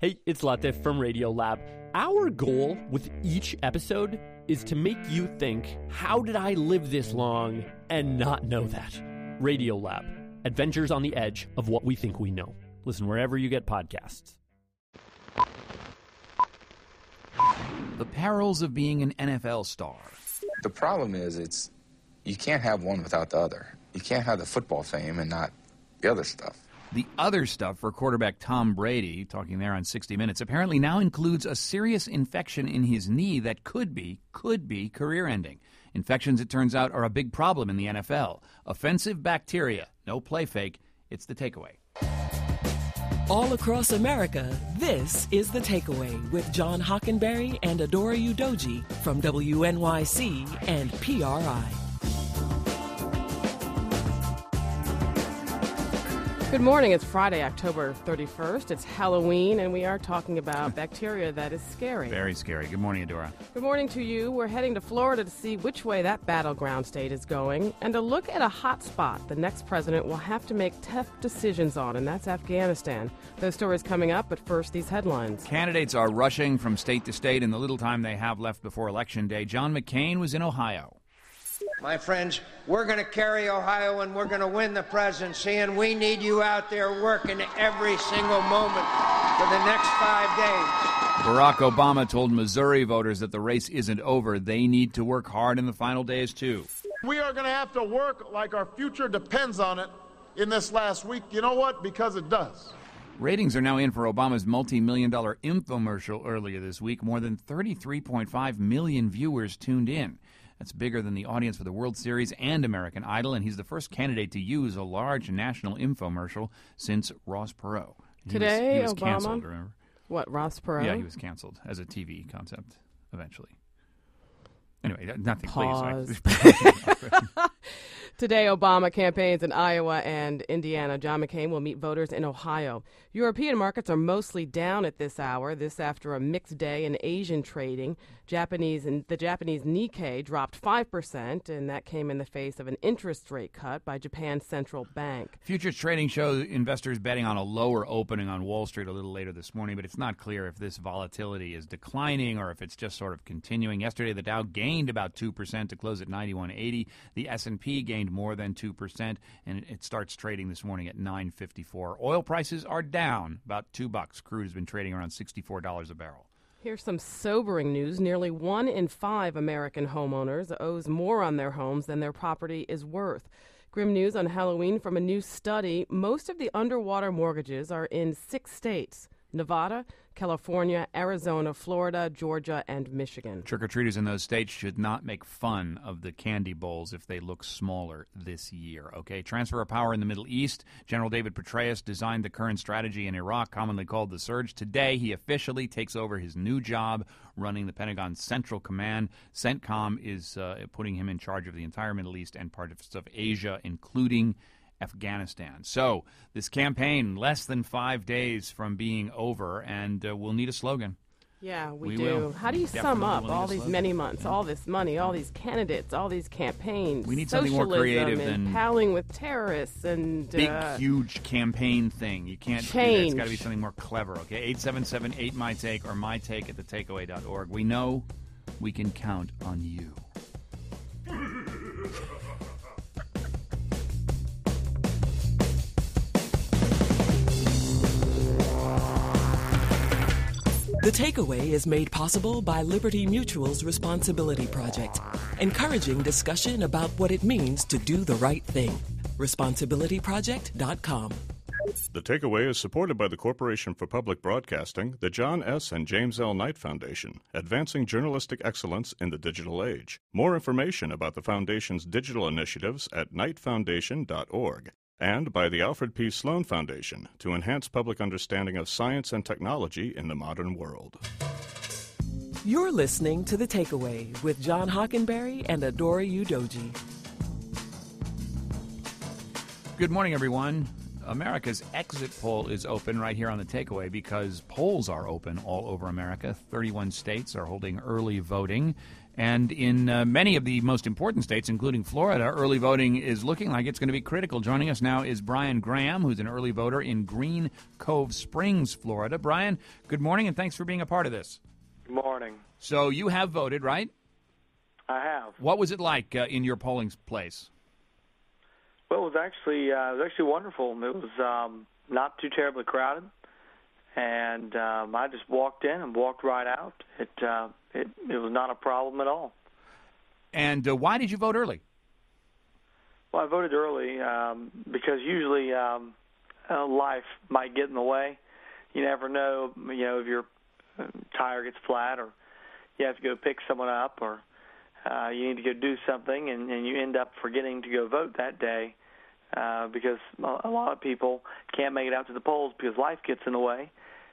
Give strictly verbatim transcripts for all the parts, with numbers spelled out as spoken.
Hey, it's Latif from Radiolab. Our goal with each episode is to make you think, how did I live this long and not know that? Radiolab, adventures on the edge of what we think we know. Listen wherever you get podcasts. The perils of being an N F L star. The problem is it's you can't have one without the other. You can't have the football fame and not the other stuff. The other stuff for quarterback Tom Brady, talking there on sixty minutes, apparently now includes a serious infection in his knee that could be, could be career-ending. Infections, it turns out, are a big problem in the N F L. Offensive bacteria. No play fake. It's The Takeaway. All across America, this is The Takeaway with John Hockenberry and Adora Udoji from W N Y C and P R I. Good morning. It's Friday, October thirty-first. It's Halloween, and we are talking about bacteria that is scary. Very scary. Good morning, Adora. Good morning to you. We're heading to Florida to see which way that battleground state is going and to look at a hot spot the next president will have to make tough decisions on, and that's Afghanistan. Those stories coming up, but first, these headlines. Candidates are rushing from state to state in the little time they have left before Election Day. John McCain was in Ohio. My friends, we're going to carry Ohio and we're going to win the presidency, and we need you out there working every single moment for the next five days. Barack Obama told Missouri voters that the race isn't over. They need to work hard in the final days, too. We are going to have to work like our future depends on it in this last week. You know what? Because it does. Ratings are now in for Obama's multi-million dollar infomercial earlier this week. More than thirty-three point five million viewers tuned in. That's bigger than the audience for the World Series and American Idol, and he's the first candidate to use a large national infomercial since Ross Perot. He Today, was, he was Obama? canceled, remember? What, Ross Perot? Yeah, he was canceled as a T V concept eventually. Anyway, nothing, Pause. please. Today, Obama campaigns in Iowa and Indiana. John McCain will meet voters in Ohio. European markets are mostly down at this hour, this after a mixed day in Asian trading. Japanese and the Japanese Nikkei dropped five percent, and that came in the face of an interest rate cut by Japan's central bank. Futures trading show investors betting on a lower opening on Wall Street a little later this morning, but it's not clear if this volatility is declining or if it's just sort of continuing. Yesterday, the Dow gained about two percent to close at ninety-one eighty. The S and P gained more than two percent, and it starts trading this morning at nine fifty-four. Oil prices are down about two bucks. Crude has been trading around sixty-four dollars a barrel. Here's some sobering news. Nearly one in five American homeowners owes more on their homes than their property is worth. Grim news on Halloween from a new study. Most of the underwater mortgages are in six states: Nevada, California, Arizona, Florida, Georgia, and Michigan. Trick-or-treaters in those states should not make fun of the candy bowls if they look smaller this year, okay? Transfer of power in the Middle East. General David Petraeus designed the current strategy in Iraq, commonly called the Surge. Today, he officially takes over his new job running the Pentagon's Central Command. CENTCOM is uh, putting him in charge of the entire Middle East and parts of Asia, including Afghanistan. So this campaign, less than five days from being over, and uh, we'll need a slogan. Yeah, we, we do. will. How do you Definitely sum up will need all a these slogan. many months, all this money, all these candidates, all these campaigns? We need something more socialism creative and than palling with terrorists and Big, uh, huge campaign thing. You can't do that. change. It's got to be something more clever, okay? eight seven seven eight my take or my take at the takeaway dot org. We know we can count on you. The Takeaway is made possible by Liberty Mutual's Responsibility Project, encouraging discussion about what it means to do the right thing. responsibility project dot com. The Takeaway is supported by the Corporation for Public Broadcasting, the John S. and James L. Knight Foundation, advancing journalistic excellence in the digital age. More information about the Foundation's digital initiatives at knight foundation dot org. And by the Alfred P. Sloan Foundation to enhance public understanding of science and technology in the modern world. You're listening to The Takeaway with John Hockenberry and Adora Udoji. Good morning, everyone. America's exit poll is open right here on the Takeaway because polls are open all over America. thirty-one states are holding early voting. And in uh, many of the most important states, including Florida, early voting is looking like it's going to be critical. Joining us now is Brian Graham, who's an early voter in Green Cove Springs, Florida. Brian, good morning, and thanks for being a part of this. Good morning. So you have voted, right? I have. What was it like uh, in your polling place? Well, it was actually uh, it was actually wonderful. It was um, not too terribly crowded, and um, I just walked in and walked right out. It uh, it it was not a problem at all. And uh, why did you vote early? Well, I voted early um, because usually um, uh, life might get in the way. You never know, you know, if your tire gets flat or you have to go pick someone up or uh, you need to go do something and, and you end up forgetting to go vote that day uh, because a lot of people can't make it out to the polls because life gets in the way.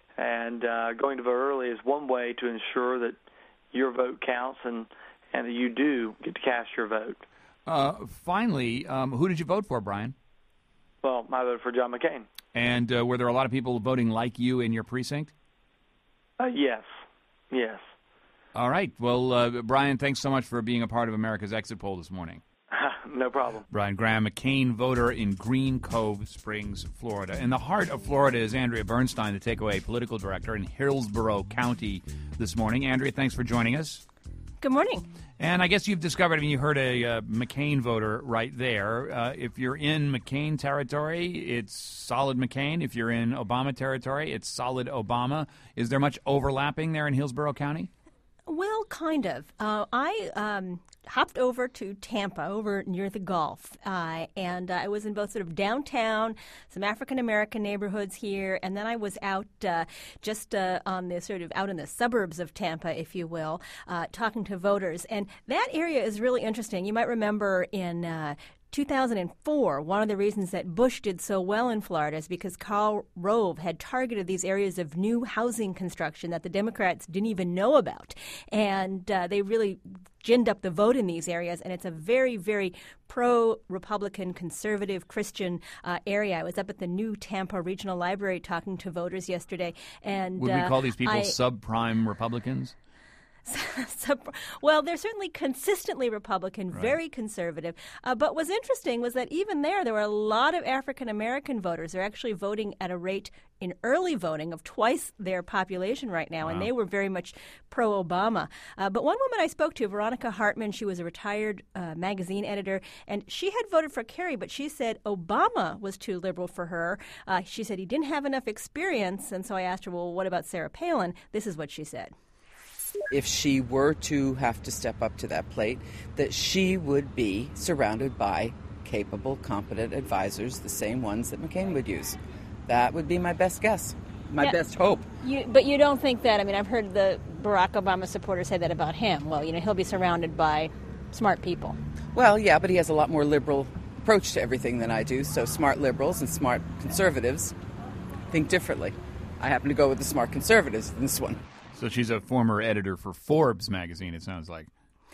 And uh, going to vote early is one way to ensure that your vote counts and, and that you do get to cast your vote. Uh, finally, um, who did you vote for, Brian? Well, I voted for John McCain. And uh, were there a lot of people voting like you in your precinct? Uh, yes, yes. All right. Well, uh, Brian, thanks so much for being a part of America's Exit Poll this morning. No problem. Brian Graham, McCain voter in Green Cove Springs, Florida. In the heart of Florida is Andrea Bernstein, the Takeaway political director in Hillsborough County this morning. Andrea, thanks for joining us. Good morning. And I guess you've discovered, I mean, you heard a uh, McCain voter right there. Uh, if you're in McCain territory, it's solid McCain. If you're in Obama territory, it's solid Obama. Is there much overlapping there in Hillsborough County? Well, kind of. Uh, I um, hopped over to Tampa, over near the Gulf, uh, and uh, I was in both sort of downtown, some African-American neighborhoods here, and then I was out uh, just uh, on the sort of out in the suburbs of Tampa, if you will, uh, talking to voters. And that area is really interesting. You might remember in uh, two thousand four, one of the reasons that Bush did so well in Florida is because Karl Rove had targeted these areas of new housing construction that the Democrats didn't even know about. And uh, they really ginned up the vote in these areas, and it's a very, very pro-Republican, conservative, Christian uh, area. I was up at the new Tampa Regional Library talking to voters yesterday. And Would we uh, call these people I, subprime Republicans? Well, they're certainly consistently Republican, Right. very conservative. Uh, but what's interesting was that even there, there were a lot of African-American voters. They're actually voting at a rate in early voting of twice their population right now, Wow. and they were very much pro-Obama. Uh, but one woman I spoke to, Veronica Hartman, she was a retired uh, magazine editor, and she had voted for Kerry, but she said Obama was too liberal for her. Uh, she said he didn't have enough experience, and so I asked her, well, what about Sarah Palin? This is what she said. If she were to have to step up to that plate, that she would be surrounded by capable, competent advisors, the same ones that McCain would use. That would be my best guess, my Yeah. best hope. You, but you don't think that, I mean, I've heard the Barack Obama supporters say that about him. Well, you know, he'll be surrounded by smart people. Well, yeah, but he has a lot more liberal approach to everything than I do, so smart liberals and smart conservatives think differently. I happen to go with the smart conservatives in this one. So she's a former editor for Forbes magazine, it sounds like.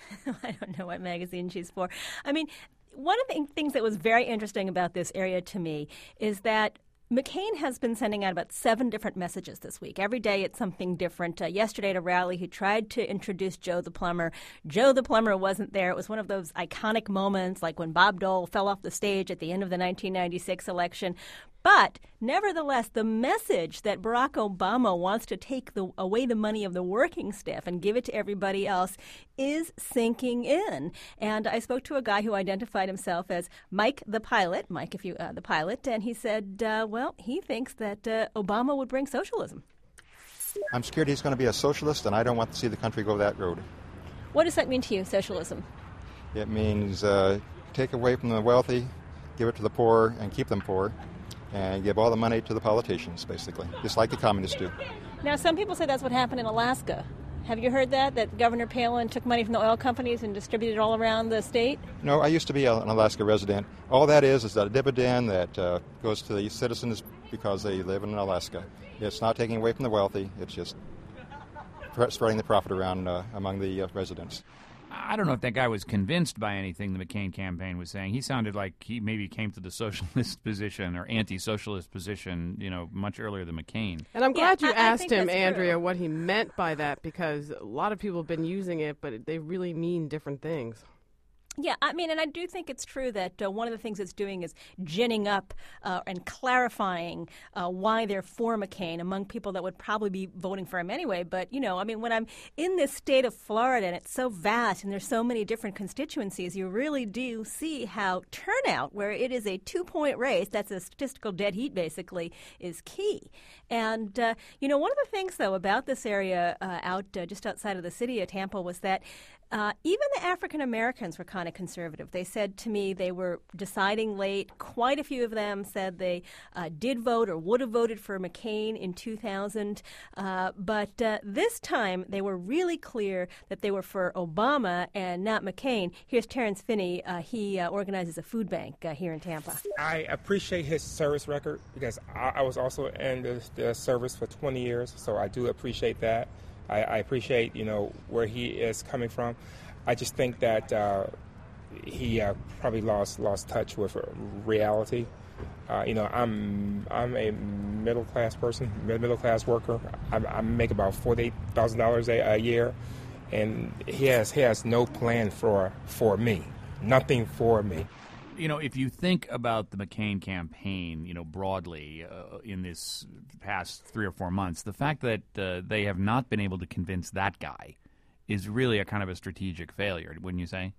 I don't know what magazine she's for. I mean, one of the things that was very interesting about this area to me is that McCain has been sending out about seven different messages this week. Every day it's something different. Uh, yesterday at a rally, he tried to introduce Joe the Plumber. Joe the Plumber wasn't there. It was one of those iconic moments like when Bob Dole fell off the stage at the end of the nineteen ninety-six election. But nevertheless, the message that Barack Obama wants to take the, away the money of the working staff and give it to everybody else is sinking in. And I spoke to a guy who identified himself as Mike the Pilot, Mike, if you uh, the pilot, and he said, uh, well, he thinks that uh, Obama would bring socialism. I'm scared he's going to be a socialist, and I don't want to see the country go that road. What does that mean to you, socialism? It means uh, take away from the wealthy, give it to the poor, and keep them poor, and give all the money to the politicians, basically, just like the communists do. Now, some people say that's what happened in Alaska. Have you heard that, that Governor Palin took money from the oil companies and distributed it all around the state? No, I used to be an Alaska resident. All that is is that a dividend that uh, goes to the citizens because they live in Alaska. It's not taking away from the wealthy. It's just spreading the profit around uh, among the uh, residents. I don't know if that guy was convinced by anything the McCain campaign was saying. He sounded like he maybe came to the socialist position or anti-socialist position, you know, much earlier than McCain. And I'm glad yeah, you I, asked I him, true. Andrea, what he meant by that, because a lot of people have been using it, but they really mean different things. Yeah, I mean, and I do think it's true that uh, one of the things it's doing is ginning up uh, and clarifying uh, why they're for McCain among people that would probably be voting for him anyway. But, you know, I mean, when I'm in this state of Florida and it's so vast and there's so many different constituencies, you really do see how turnout, where it is a two-point race, that's a statistical dead heat basically, is key. And, uh, you know, one of the things, though, about this area uh, out uh, just outside of the city of Tampa was that Uh, even the African Americans were kind of conservative. They said to me they were deciding late. Quite a few of them said they uh, did vote or would have voted for McCain in two thousand. Uh, but uh, this time they were really clear that they were for Obama and not McCain. Here's Terrence Finney. Uh, he uh, organizes a food bank uh, here in Tampa. I appreciate his service record because I, I was also in the, the service for twenty years, so I do appreciate that. I, I appreciate, you know, where he is coming from. I just think that uh, he uh, probably lost lost touch with reality. Uh, you know, I'm I'm a middle class person, middle class worker. I, I make about forty-eight thousand dollars a year, and he has he has no plan for for me, nothing for me. You know, if you think about the McCain campaign, you know, broadly uh, in this past three or four months, the fact that uh, they have not been able to convince that guy is really a kind of a strategic failure, wouldn't you say?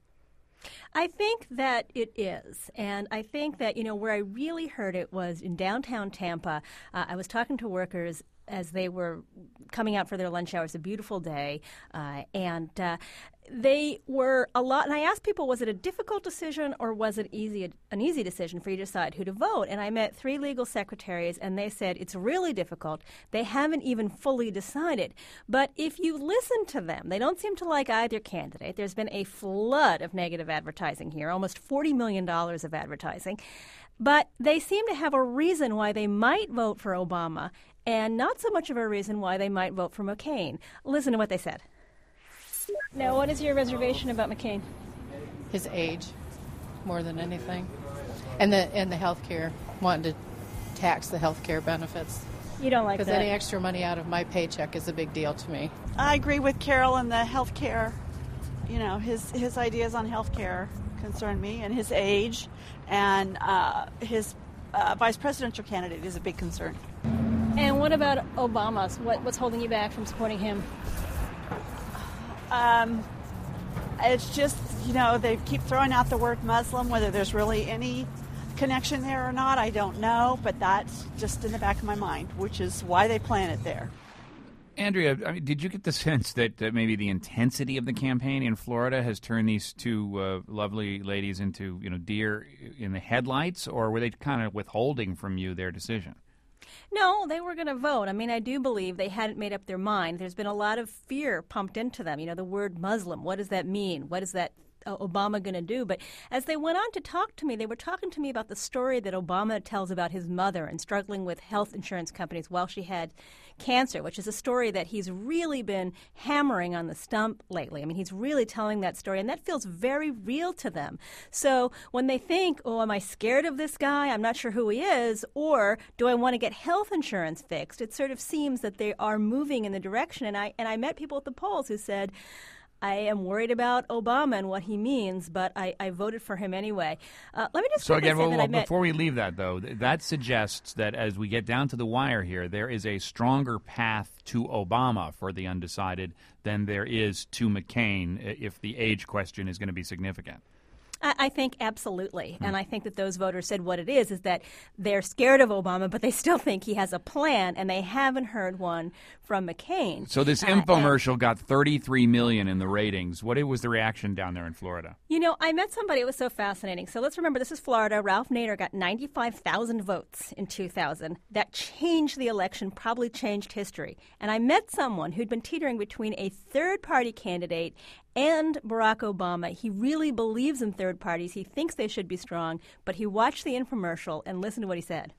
I think that it is. And I think that, you know, where I really heard it was in downtown Tampa. Uh, I was talking to workers as they were coming out for their lunch hour. It's a beautiful day. Uh, and uh, they were a lot, and I asked people, was it a difficult decision or was it easy, an easy decision for you to decide who to vote? And I met three legal secretaries, and they said it's really difficult. They haven't even fully decided. But if you listen to them, they don't seem to like either candidate. There's been a flood of negative advertising here, almost forty million dollars of advertising. But they seem to have a reason why they might vote for Obama and not so much of a reason why they might vote for McCain. Listen to what they said. Now, what is your reservation about McCain? His age, more than anything. And the and the health care, wanting to tax the health care benefits. You don't like that? Because any extra money out of my paycheck is a big deal to me. I agree with Carol and the health care. You know, his, his ideas on health care concern me, and his age, and uh, his uh, vice presidential candidate is a big concern. And what about Obama's? What, what's holding you back from supporting him? Um, it's just, you know, they keep throwing out the word Muslim. Whether there's really any connection there or not, I don't know, but that's just in the back of my mind, which is why they plant it there. Andrea, I mean, did you get the sense that uh, maybe the intensity of the campaign in Florida has turned these two uh, lovely ladies into, you know, deer in the headlights, or were they kind of withholding from you their decision? No, they were going to vote. I mean, I do believe they hadn't made up their mind. There's been a lot of fear pumped into them. You know, the word Muslim, what does that mean? What does that Obama going to do? But as they went on to talk to me, they were talking to me about the story that Obama tells about his mother and struggling with health insurance companies while she had cancer, which is a story that he's really been hammering on the stump lately. I mean, he's really telling that story, and that feels very real to them. So when they think, oh, am I scared of this guy? I'm not sure who he is, or do I want to get health insurance fixed? It sort of seems that they are moving in the direction. And I and I met people at the polls who said, I am worried about Obama and what he means, but I, I voted for him anyway. Uh, let me just so again, say well, that well, I met... before we leave that, though, th- that suggests that as we get down to the wire here, there is a stronger path to Obama for the undecided than there is to McCain if the age question is going to be significant. I think absolutely. And I think that those voters said what it is, is that they're scared of Obama, but they still think he has a plan, and they haven't heard one from McCain. So this infomercial uh, and, got thirty-three million in the ratings. What was the reaction down there in Florida? You know, I met somebody. It was so fascinating. So let's remember, this is Florida. Ralph Nader got ninety-five thousand votes in two thousand. That changed the election, probably changed history. And I met someone who'd been teetering between a third-party candidate and Barack Obama. He really believes in third parties. He thinks they should be strong, but he watched the infomercial and listened to what he said.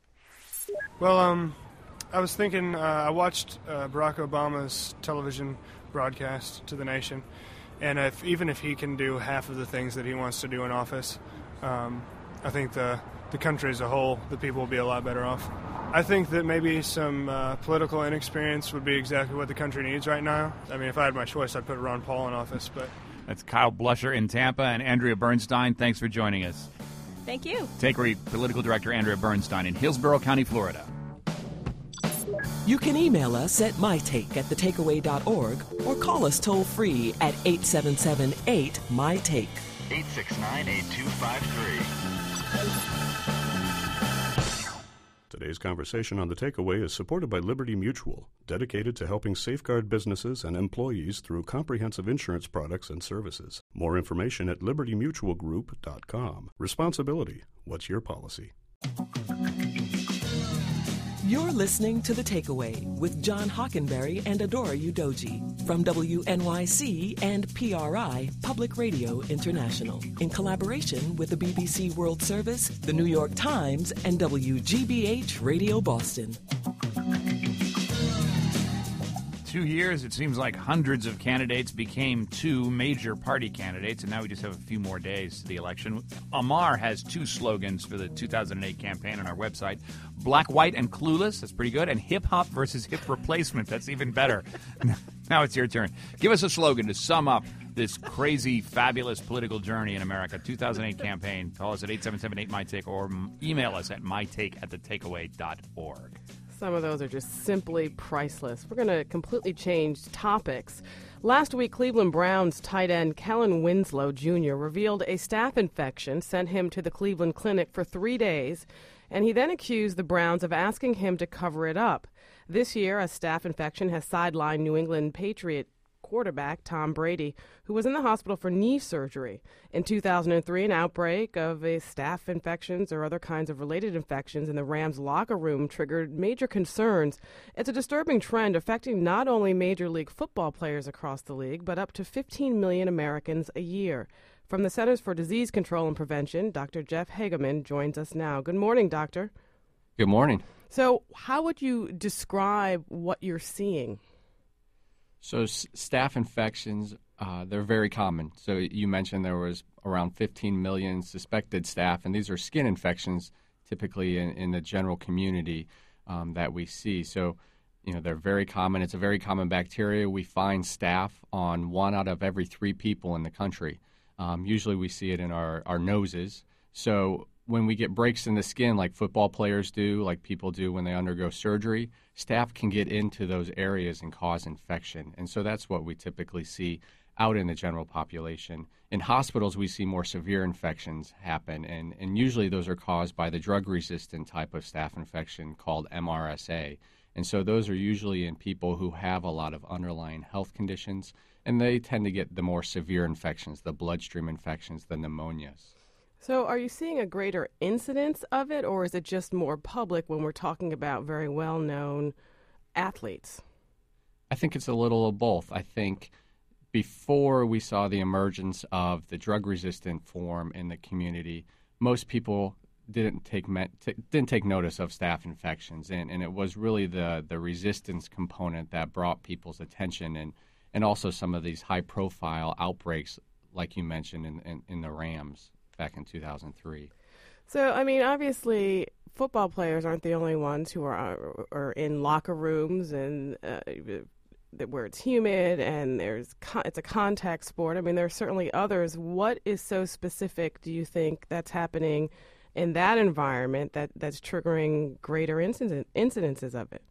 Well, um, I was thinking, uh, I watched uh, Barack Obama's television broadcast to the nation, And if even if he can do half of the things that he wants to do in office, um, I think the, the country as a whole, the people will be a lot better off. I think that maybe some uh, political inexperience would be exactly what the country needs right now. I mean, if I had my choice, I'd put Ron Paul in office. But that's Kyle Blusher in Tampa and Andrea Bernstein. Thanks for joining us. Thank you. Takeaway Political Director Andrea Bernstein in Hillsborough County, Florida. You can email us at mytake at the takeaway dot org or call us toll-free at eight seven seven eight M Y take. eight six nine, eight two five three. Today's conversation on The Takeaway is supported by Liberty Mutual, dedicated to helping safeguard businesses and employees through comprehensive insurance products and services. More information at liberty mutual group dot com. Responsibility. What's your policy? You're listening to The Takeaway with John Hockenberry and Adora Udoji from W N Y C and P R I, Public Radio International, in collaboration with the B B C World Service, the New York Times, and W G B H Radio Boston. Two years, it seems like hundreds of candidates became two major party candidates, and now we just have a few more days to the election. Amar has two slogans for the two thousand eight campaign on our website. Black, white, and clueless. That's pretty good. And hip-hop versus hip replacement. That's even better. Now it's your turn. Give us a slogan to sum up this crazy, fabulous political journey in America. two thousand eight campaign. Call us at eight seven seven eight M Y take or email us at mytake at the takeaway dot org. Some of those are just simply priceless. We're going to completely change topics. Last week, Cleveland Browns tight end Kellen Winslow Junior revealed a staph infection sent him to the Cleveland Clinic for three days, and he then accused the Browns of asking him to cover it up. This year, a staph infection has sidelined New England Patriot quarterback Tom Brady, who was in the hospital for knee surgery. In two thousand three, an outbreak of a staph infections or other kinds of related infections in the Rams locker room triggered major concerns. It's a disturbing trend affecting not only Major League Football players across the league, but up to fifteen million Americans a year. From the Centers for Disease Control and Prevention, Doctor Jeff Hageman joins us now. Good morning, Doctor. Good morning. So how would you describe what you're seeing? So s- staph infections, uh, they're very common. So you mentioned there was around fifteen million suspected staph, and these are skin infections typically in, in the general community um, that we see. So, you know, they're very common. It's a very common bacteria. We find staph on one out of every three people in the country. Um, usually we see it in our, our noses. So when we get breaks in the skin like football players do, like people do when they undergo surgery, staph can get into those areas and cause infection. And so that's what we typically see out in the general population. In hospitals, we see more severe infections happen, and, and usually those are caused by the drug-resistant type of staph infection called M R S A. And so those are usually in people who have a lot of underlying health conditions, and they tend to get the more severe infections, the bloodstream infections, the pneumonias. So are you seeing a greater incidence of it, or is it just more public when we're talking about very well-known athletes? I think it's a little of both. I think before we saw the emergence of the drug-resistant form in the community, most people didn't take me- t- didn't take notice of staph infections, and, and it was really the, the resistance component that brought people's attention, and, and also some of these high-profile outbreaks, like you mentioned, in, in, in the Rams back in two thousand three. So, I mean, obviously, football players aren't the only ones who are are in locker rooms and uh, where it's humid and there's con- it's a contact sport. I mean, there are certainly others. What is so specific, do you think, that's happening in that environment that, that's triggering greater incident, incidences of it?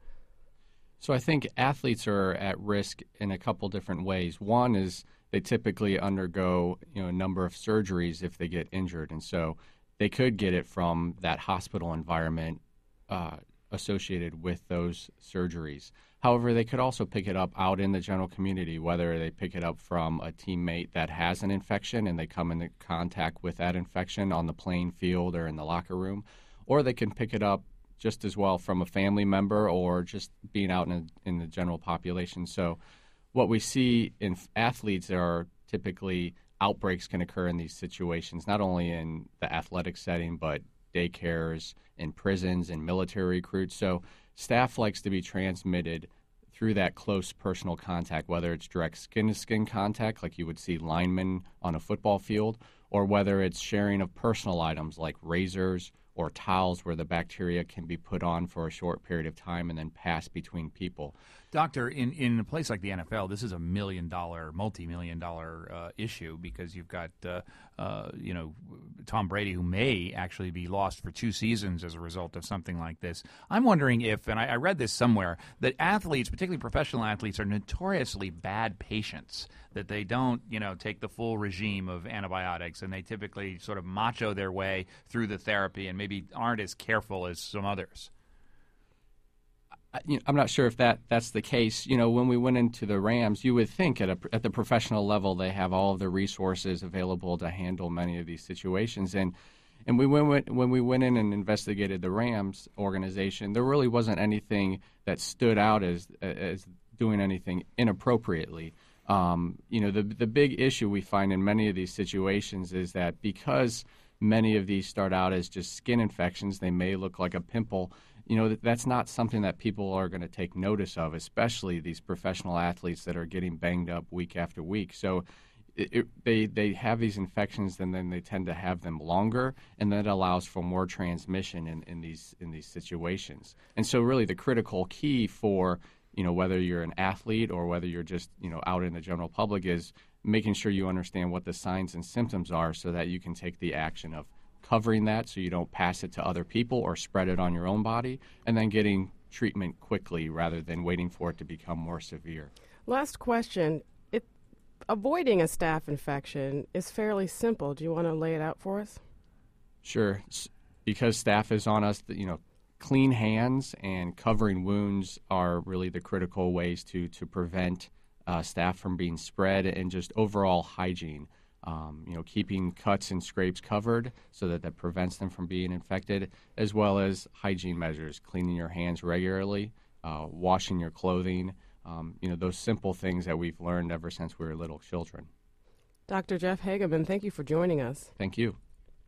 So I think athletes are at risk in a couple different ways. One is they typically undergo, you know, a number of surgeries if they get injured, and so they could get it from that hospital environment uh, associated with those surgeries. However, they could also pick it up out in the general community, whether they pick it up from a teammate that has an infection and they come into contact with that infection on the playing field or in the locker room, or they can pick it up just as well from a family member or just being out in, a, in the general population. So what we see in athletes are typically outbreaks can occur in these situations, not only in the athletic setting, but daycares, in prisons, in military recruits. So staph likes to be transmitted through that close personal contact, whether it's direct skin-to-skin contact like you would see linemen on a football field, or whether it's sharing of personal items like razors or towels where the bacteria can be put on for a short period of time and then pass between people. Doctor, in, in a place like the N F L, this is a million-dollar, multi-million dollar uh, issue because you've got, uh, uh, you know, Tom Brady, who may actually be lost for two seasons as a result of something like this. I'm wondering if, and I, I read this somewhere, that athletes, particularly professional athletes, are notoriously bad patients, that they don't, you know, take the full regime of antibiotics, and they typically sort of macho their way through the therapy and maybe aren't as careful as some others. I'm not sure if that, that's the case. You know, when we went into the Rams, you would think at a, at the professional level they have all of the resources available to handle many of these situations. And and we went when we went in and investigated the Rams organization, there really wasn't anything that stood out as as doing anything inappropriately. Um, you know, the the big issue we find in many of these situations is that because many of these start out as just skin infections, they may look like a pimple. You know, that's not something that people are going to take notice of, especially these professional athletes that are getting banged up week after week. So it, it, they they have these infections, and then they tend to have them longer, and that allows for more transmission in, in these in these situations. And so really the critical key for, you know, whether you're an athlete or whether you're just, you know, out in the general public is making sure you understand what the signs and symptoms are so that you can take the action of covering that so you don't pass it to other people or spread it on your own body, and then getting treatment quickly rather than waiting for it to become more severe. Last question. It, avoiding a staph infection is fairly simple. Do you want to lay it out for us? Sure. Because staph is on us, you know, clean hands and covering wounds are really the critical ways to, to prevent uh, staph from being spread, and just overall hygiene. Um, you know, keeping cuts and scrapes covered so that that prevents them from being infected, as well as hygiene measures, cleaning your hands regularly, uh, washing your clothing, um, you know, those simple things that we've learned ever since we were little children. Doctor Jeff Hagemann, thank you for joining us. Thank you.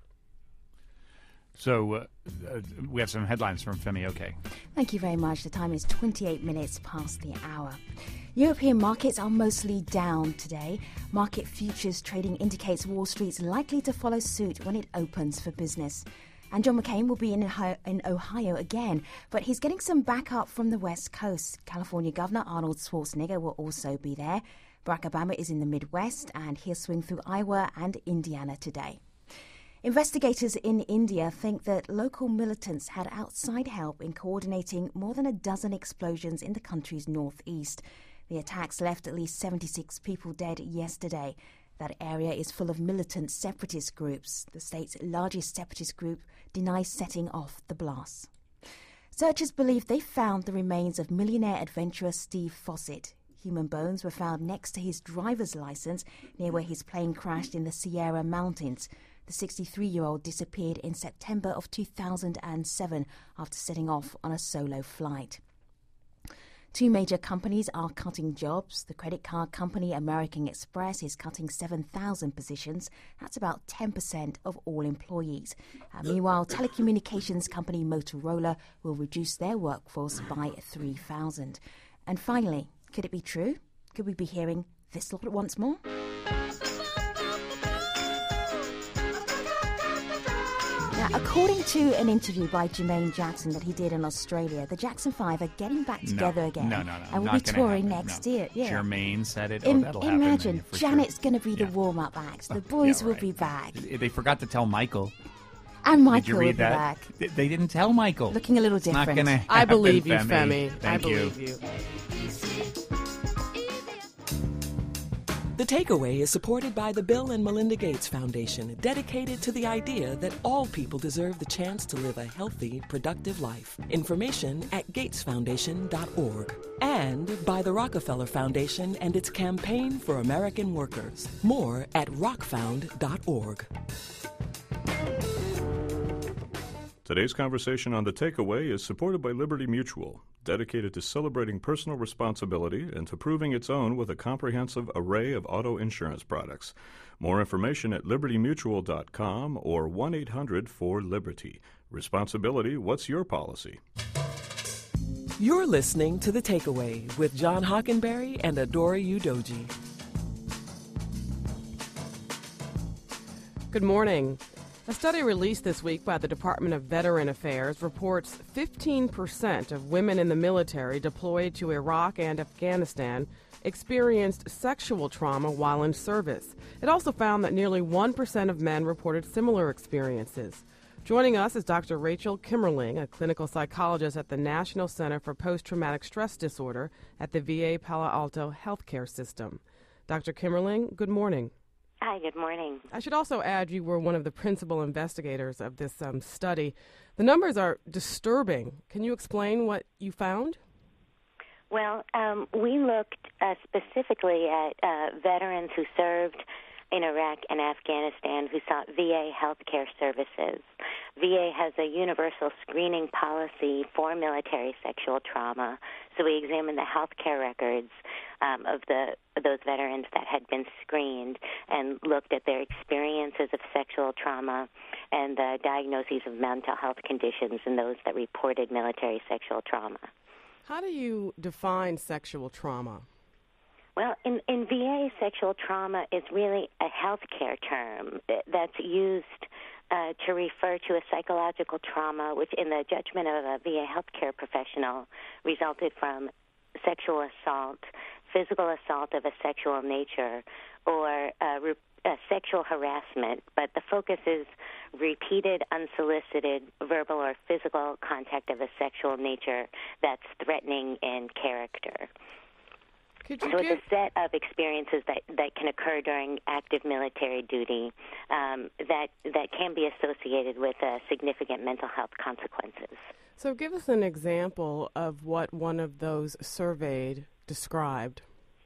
So uh, uh, we have some headlines from Femi Oke. Thank you very much. The time is twenty-eight minutes past the hour. European markets are mostly down today. Market futures trading indicates Wall Street's likely to follow suit when it opens for business. And John McCain will be in Ohio, in Ohio again, but he's getting some backup from the West Coast. California Governor Arnold Schwarzenegger will also be there. Barack Obama is in the Midwest, and he'll swing through Iowa and Indiana today. Investigators in India think that local militants had outside help in coordinating more than a dozen explosions in the country's northeast. The attacks left at least seventy-six people dead yesterday. That area is full of militant separatist groups. The state's largest separatist group denies setting off the blasts. Searchers believe they found the remains of millionaire adventurer Steve Fossett. Human bones were found next to his driver's license near where his plane crashed in the Sierra Mountains. The sixty-three-year-old disappeared in September of two thousand seven after setting off on a solo flight. Two major companies are cutting jobs. The credit card company American Express is cutting seven thousand positions. That's about ten percent of all employees. Uh, meanwhile, telecommunications company Motorola will reduce their workforce by three thousand. And finally, could it be true? Could we be hearing this lot once more? Now, according to an interview by Jermaine Jackson that he did in Australia, the Jackson Five are getting back together no, again. No, no, no. And will not be touring happen. next no. year. Yeah. Jermaine said it. In, oh, that'll imagine, happen. Janet's sure. going to be yeah. the warm-up act. The Oh, boys yeah, will right. be back. They forgot to tell Michael. And Michael Did you read will be that? back. They didn't tell Michael. Looking a little It's different. not going to happen, I believe you, Femi. Femi. Thank I you. believe you. The Takeaway is supported by the Bill and Melinda Gates Foundation, dedicated to the idea that all people deserve the chance to live a healthy, productive life. Information at gates foundation dot org. And by the Rockefeller Foundation and its campaign for American workers. More at rock found dot org. Today's conversation on The Takeaway is supported by Liberty Mutual, dedicated to celebrating personal responsibility and to proving its own with a comprehensive array of auto insurance products. More information at liberty mutual dot com or one eight hundred four liberty. Responsibility, what's your policy? You're listening to The Takeaway with John Hockenberry and Adora Udoji. Good morning. A study released this week by the Department of Veteran Affairs reports fifteen percent of women in the military deployed to Iraq and Afghanistan experienced sexual trauma while in service. It also found that nearly one percent of men reported similar experiences. Joining us is Doctor Rachel Kimmerling, a clinical psychologist at the National Center for Post-Traumatic Stress Disorder at the V A Palo Alto Healthcare System. Doctor Kimmerling, good morning. Hi, good morning. I should also add you were one of the principal investigators of this um, study. The numbers are disturbing. Can you explain what you found? Well, um, we looked uh, specifically at uh, veterans who served in Iraq and Afghanistan who sought V A healthcare services. V A has a universal screening policy for military sexual trauma, so we examined the healthcare records um, of the those veterans that had been screened and looked at their experiences of sexual trauma and the diagnoses of mental health conditions in those that reported military sexual trauma. How do you define sexual trauma? Well, in, in V A, sexual trauma is really a healthcare term that's used uh, to refer to a psychological trauma which, in the judgment of a V A healthcare professional, resulted from sexual assault, physical assault of a sexual nature, or uh, re- uh, sexual harassment. But the focus is repeated, unsolicited, verbal or physical contact of a sexual nature that's threatening in character. Could you so give... it's a set of experiences that, that can occur during active military duty um, that that can be associated with uh, significant mental health consequences. So give us an example of what one of those surveyed described.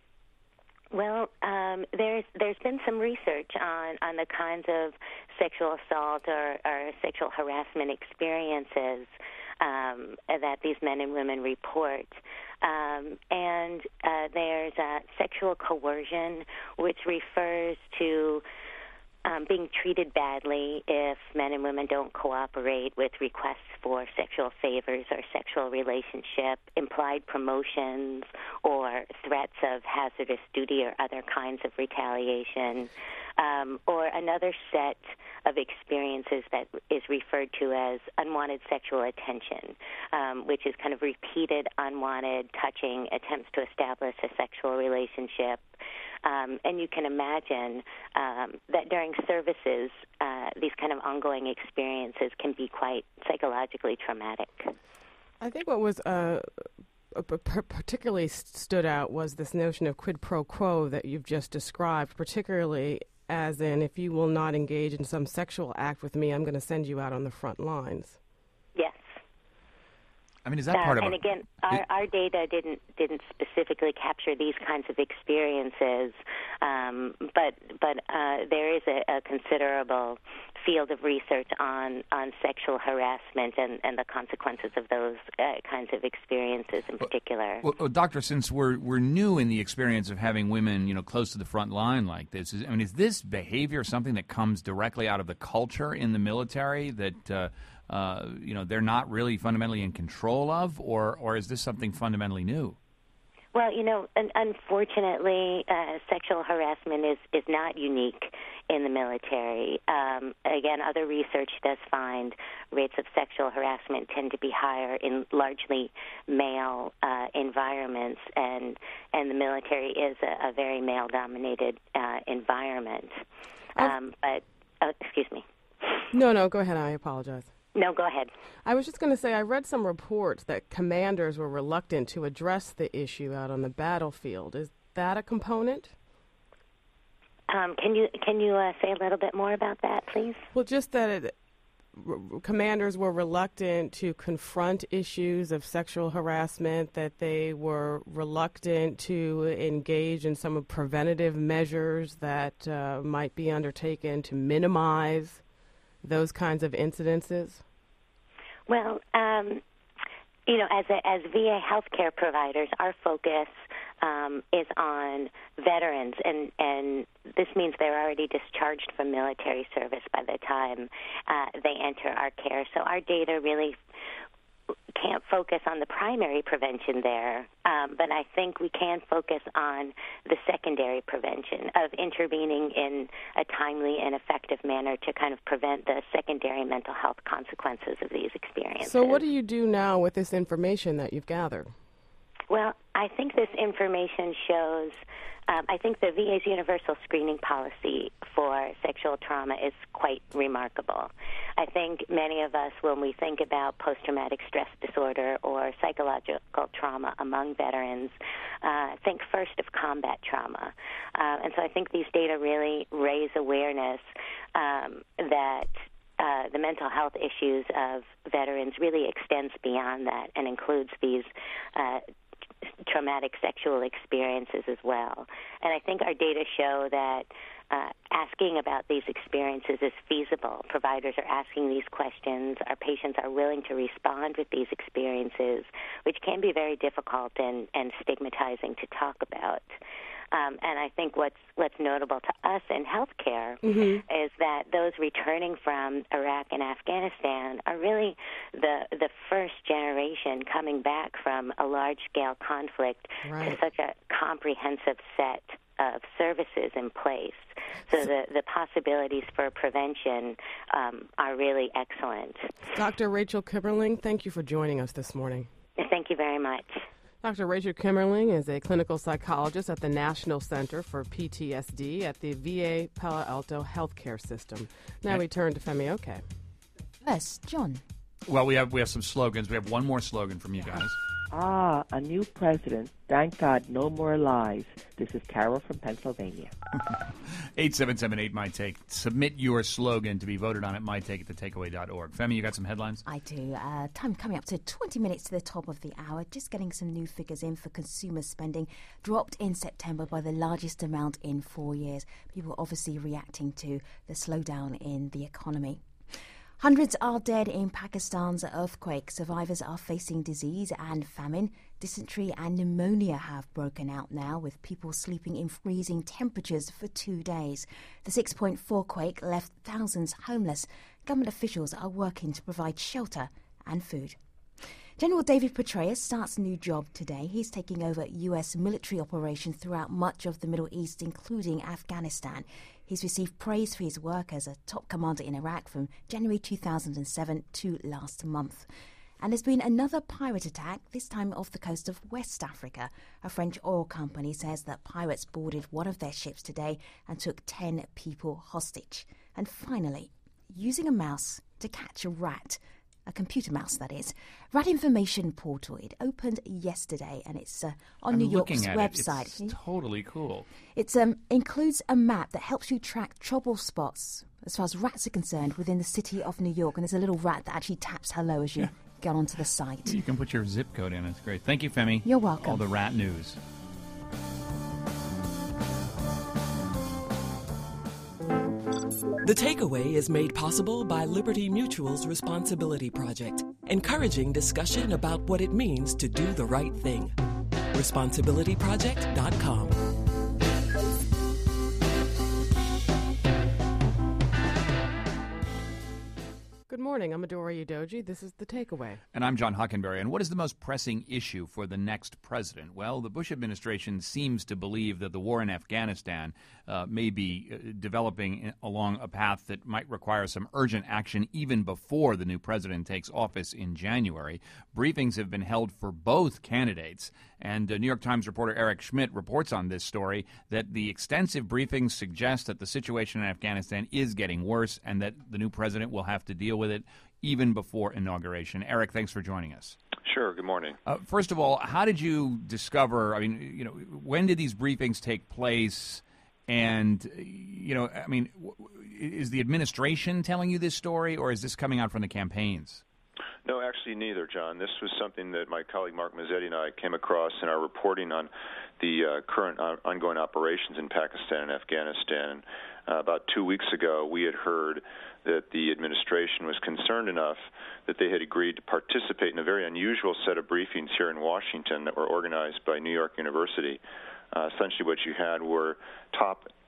Well, um, there's there's been some research on, on the kinds of sexual assault or, or sexual harassment experiences um, that these men and women report. Um, and uh, there's uh, sexual coercion, which refers to um, being treated badly if men and women don't cooperate with requests for sexual favors or sexual relationship, implied promotions, or threats of hazardous duty or other kinds of retaliation. Um, or another set of experiences that is referred to as unwanted sexual attention, um, which is kind of repeated unwanted touching, attempts to establish a sexual relationship. Um, and you can imagine um, that during services, uh, these kind of ongoing experiences can be quite psychologically traumatic. I think what was uh, particularly stood out was this notion of quid pro quo that you've just described, particularly as in, if you will not engage in some sexual act with me, I'm going to send you out on the front lines. Yes. I mean, is that part uh, of and it? And again, our, our data didn't didn't specifically capture these kinds of experiences, um, but but uh, there is a, a considerable field of research on, on sexual harassment and, and the consequences of those uh, kinds of experiences in particular. Well, well, Doctor, since we're we're new in the experience of having women, you know, close to the front line like this, is, I mean, is this behavior something that comes directly out of the culture in the military that uh, uh, you know they're not really fundamentally in control of, or or is this something fundamentally new? Well, you know, un- unfortunately, uh, sexual harassment is, is not unique in the military. Um, again, other research does find rates of sexual harassment tend to be higher in largely male uh, environments, and and the military is a, a very male-dominated uh, environment. Um, but, oh, excuse me. No, no, go ahead. I apologize. No, go ahead. I was just going to say I read some reports that commanders were reluctant to address the issue out on the battlefield. Is that a component? Um, can you can you uh, say a little bit more about that, please? Well, just that it, r- commanders were reluctant to confront issues of sexual harassment, that they were reluctant to engage in some of preventative measures that uh, might be undertaken to minimize those kinds of incidences? Well, um, you know, as a, as V A healthcare providers, our focus um, is on veterans, and, and this means they're already discharged from military service by the time uh, they enter our care. So our data really can't focus on the primary prevention there, um, but I think we can focus on the secondary prevention of intervening in a timely and effective manner to kind of prevent the secondary mental health consequences of these experiences. So what do you do now with this information that you've gathered? Well, I think this information shows, um, I think the V A's universal screening policy for sexual trauma is quite remarkable. I think many of us, when we think about post-traumatic stress disorder or psychological trauma among veterans, uh, think first of combat trauma. Uh, and so I think these data really raise awareness um, that Uh, the mental health issues of veterans really extends beyond that and includes these uh, traumatic sexual experiences as well. And I think our data show that uh, asking about these experiences is feasible. Providers are asking these questions. Our patients are willing to respond with these experiences, which can be very difficult and, and stigmatizing to talk about. Um, and I think what's what's notable to us in healthcare mm-hmm. is that those returning from Iraq and Afghanistan are really the the first generation coming back from a large-scale conflict right. to such a comprehensive set of services in place. So the, the possibilities for prevention um, are really excellent. Doctor Rachel Kimmerling, thank you for joining us this morning. Thank you very much. Doctor Rachel Kimmerling is a clinical psychologist at the National Center for P T S D at the V A Palo Alto Healthcare System. Now we turn to Femi Oke. Yes, John. Well, we have we have some slogans. We have one more slogan from you guys. Ah, a new president. Thank God, no more lies. This is Carol from Pennsylvania. eight seven seven eight, my take. Submit your slogan to be voted on at my take at the takeaway dot org. Femi, you got some headlines? I do. Uh, time coming up to twenty minutes to the top of the hour. Just getting some new figures in for consumer spending. Dropped in September by the largest amount in four years. People obviously reacting to the slowdown in the economy. Hundreds are dead in Pakistan's earthquake. Survivors are facing disease and famine. Dysentery and pneumonia have broken out now, with people sleeping in freezing temperatures for two days. The six point four quake left thousands homeless. Government officials are working to provide shelter and food. General David Petraeus starts a new job today. He's taking over U S military operations throughout much of the Middle East, including Afghanistan. He's received praise for his work as a top commander in Iraq from January two thousand seven to last month. And there's been another pirate attack, this time off the coast of West Africa. A French oil company says that pirates boarded one of their ships today and took ten people hostage. And finally, using a mouse to catch a rat. A computer mouse, that is. Rat Information Portal. It opened yesterday, and it's uh, on I'm New York's looking at website. It. It's totally cool. It um, includes a map that helps you track trouble spots as far as rats are concerned within the city of New York. And there's a little rat that actually taps hello as you yeah. get onto the site. You can put your zip code in. It's great. Thank you, Femi. You're welcome. All the rat news. The Takeaway is made possible by Liberty Mutual's Responsibility Project, encouraging discussion about what it means to do the right thing. responsibility project dot com. Good morning. I'm Adora Udoji. This is The Takeaway. And I'm John Hockenberry. And what is the most pressing issue for the next president? Well, the Bush administration seems to believe that the war in Afghanistan uh, may be uh, developing along a path that might require some urgent action even before the new president takes office in January. Briefings have been held for both candidates. And uh, New York Times reporter Eric Schmidt reports on this story that the extensive briefings suggest that the situation in Afghanistan is getting worse and that the new president will have to deal with it even before inauguration. Eric, thanks for joining us. Sure. Good morning. Uh, first of all, how did you discover, I mean, you know, when did these briefings take place? And, you know, I mean, is the administration telling you this story, or is this coming out from the campaigns? No, actually neither, John. This was something that my colleague Mark Mazzetti and I came across in our reporting on the uh, current uh, ongoing operations in Pakistan and Afghanistan. Uh, about two weeks ago, we had heard that the administration was concerned enough that they had agreed to participate in a very unusual set of briefings here in Washington that were organized by New York University. Uh, essentially what you had were top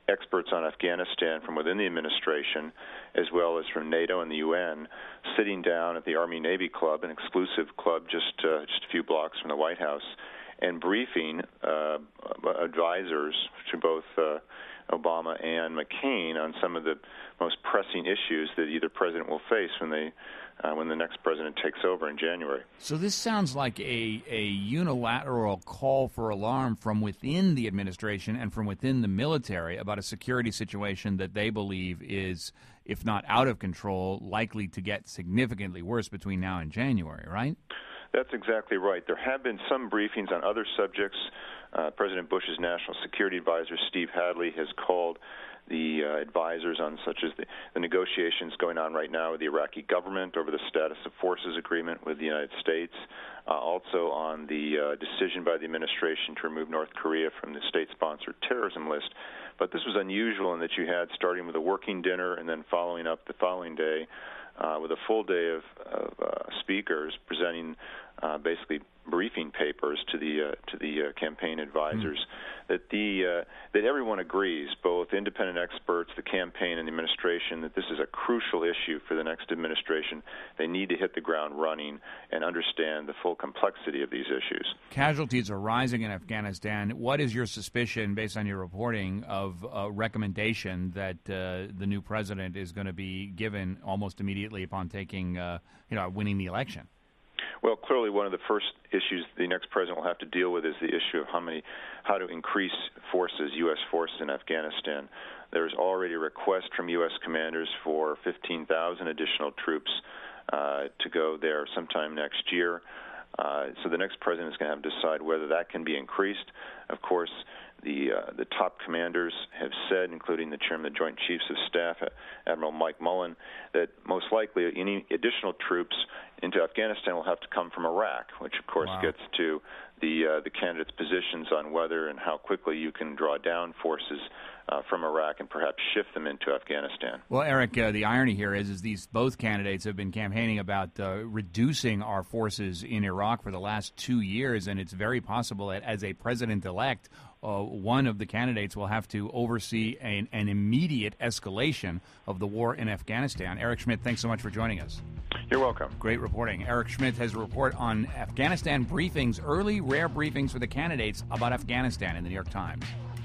experts on Afghanistan from within the administration, as well as from NATO and the U N, sitting down at the Army-Navy Club, an exclusive club just uh, just a few blocks from the White House, and briefing uh, advisors to both uh, Obama and McCain on some of the most pressing issues that either president will face when they uh, when the next president takes over in January. So this sounds like a, a unilateral call for alarm from within the administration and from within the military about a security situation that they believe is, if not out of control, likely to get significantly worse between now and January, right? That's exactly right. There have been some briefings on other subjects. Uh, President Bush's national security advisor, Steve Hadley, has called the uh, advisors on such as the, the negotiations going on right now with the Iraqi government over the status of forces agreement with the United States, uh, also on the uh, decision by the administration to remove North Korea from the state-sponsored terrorism list. But this was unusual in that you had, starting with a working dinner and then following up the following day uh, with a full day of, of uh, speakers presenting uh, basically briefing papers to the uh, to the uh, campaign advisors, mm. that the uh, that everyone agrees, both independent experts, the campaign, and the administration, that this is a crucial issue for the next administration. They need to hit the ground running and understand the full complexity of these issues. Casualties are rising in Afghanistan. What is your suspicion, based on your reporting, of a recommendation that uh, the new president is going to be given almost immediately upon taking, uh, you know, winning the election? Well, clearly one of the first issues the next president will have to deal with is the issue of how many, how to increase forces, U S forces in Afghanistan. There's already a request from U S commanders for fifteen thousand additional troops uh, to go there sometime next year. Uh, so the next president is going to have to decide whether that can be increased. Of course, the uh, the top commanders have said, including the chairman of the Joint Chiefs of Staff, Admiral Mike Mullen, that most likely any additional troops into Afghanistan will have to come from Iraq, which of course wow. gets to the uh, the candidates' positions on whether and how quickly you can draw down forces uh, from Iraq and perhaps shift them into Afghanistan. Well, Eric, uh, the irony here is, is these both candidates have been campaigning about uh, reducing our forces in Iraq for the last two years, and it's very possible that as a president-elect, Uh, one of the candidates will have to oversee an, an immediate escalation of the war in Afghanistan. Eric Schmidt, thanks so much for joining us. You're welcome. Great reporting. Eric Schmidt has a report on Afghanistan briefings, early rare briefings for the candidates about Afghanistan in the New York Times.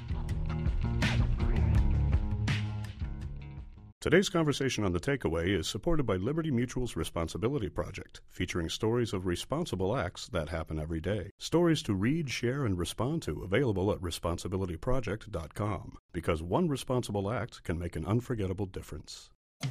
Today's conversation on The Takeaway is supported by Liberty Mutual's Responsibility Project, featuring stories of responsible acts that happen every day. Stories to read, share, and respond to, available at responsibility project dot com. Because one responsible act can make an unforgettable difference.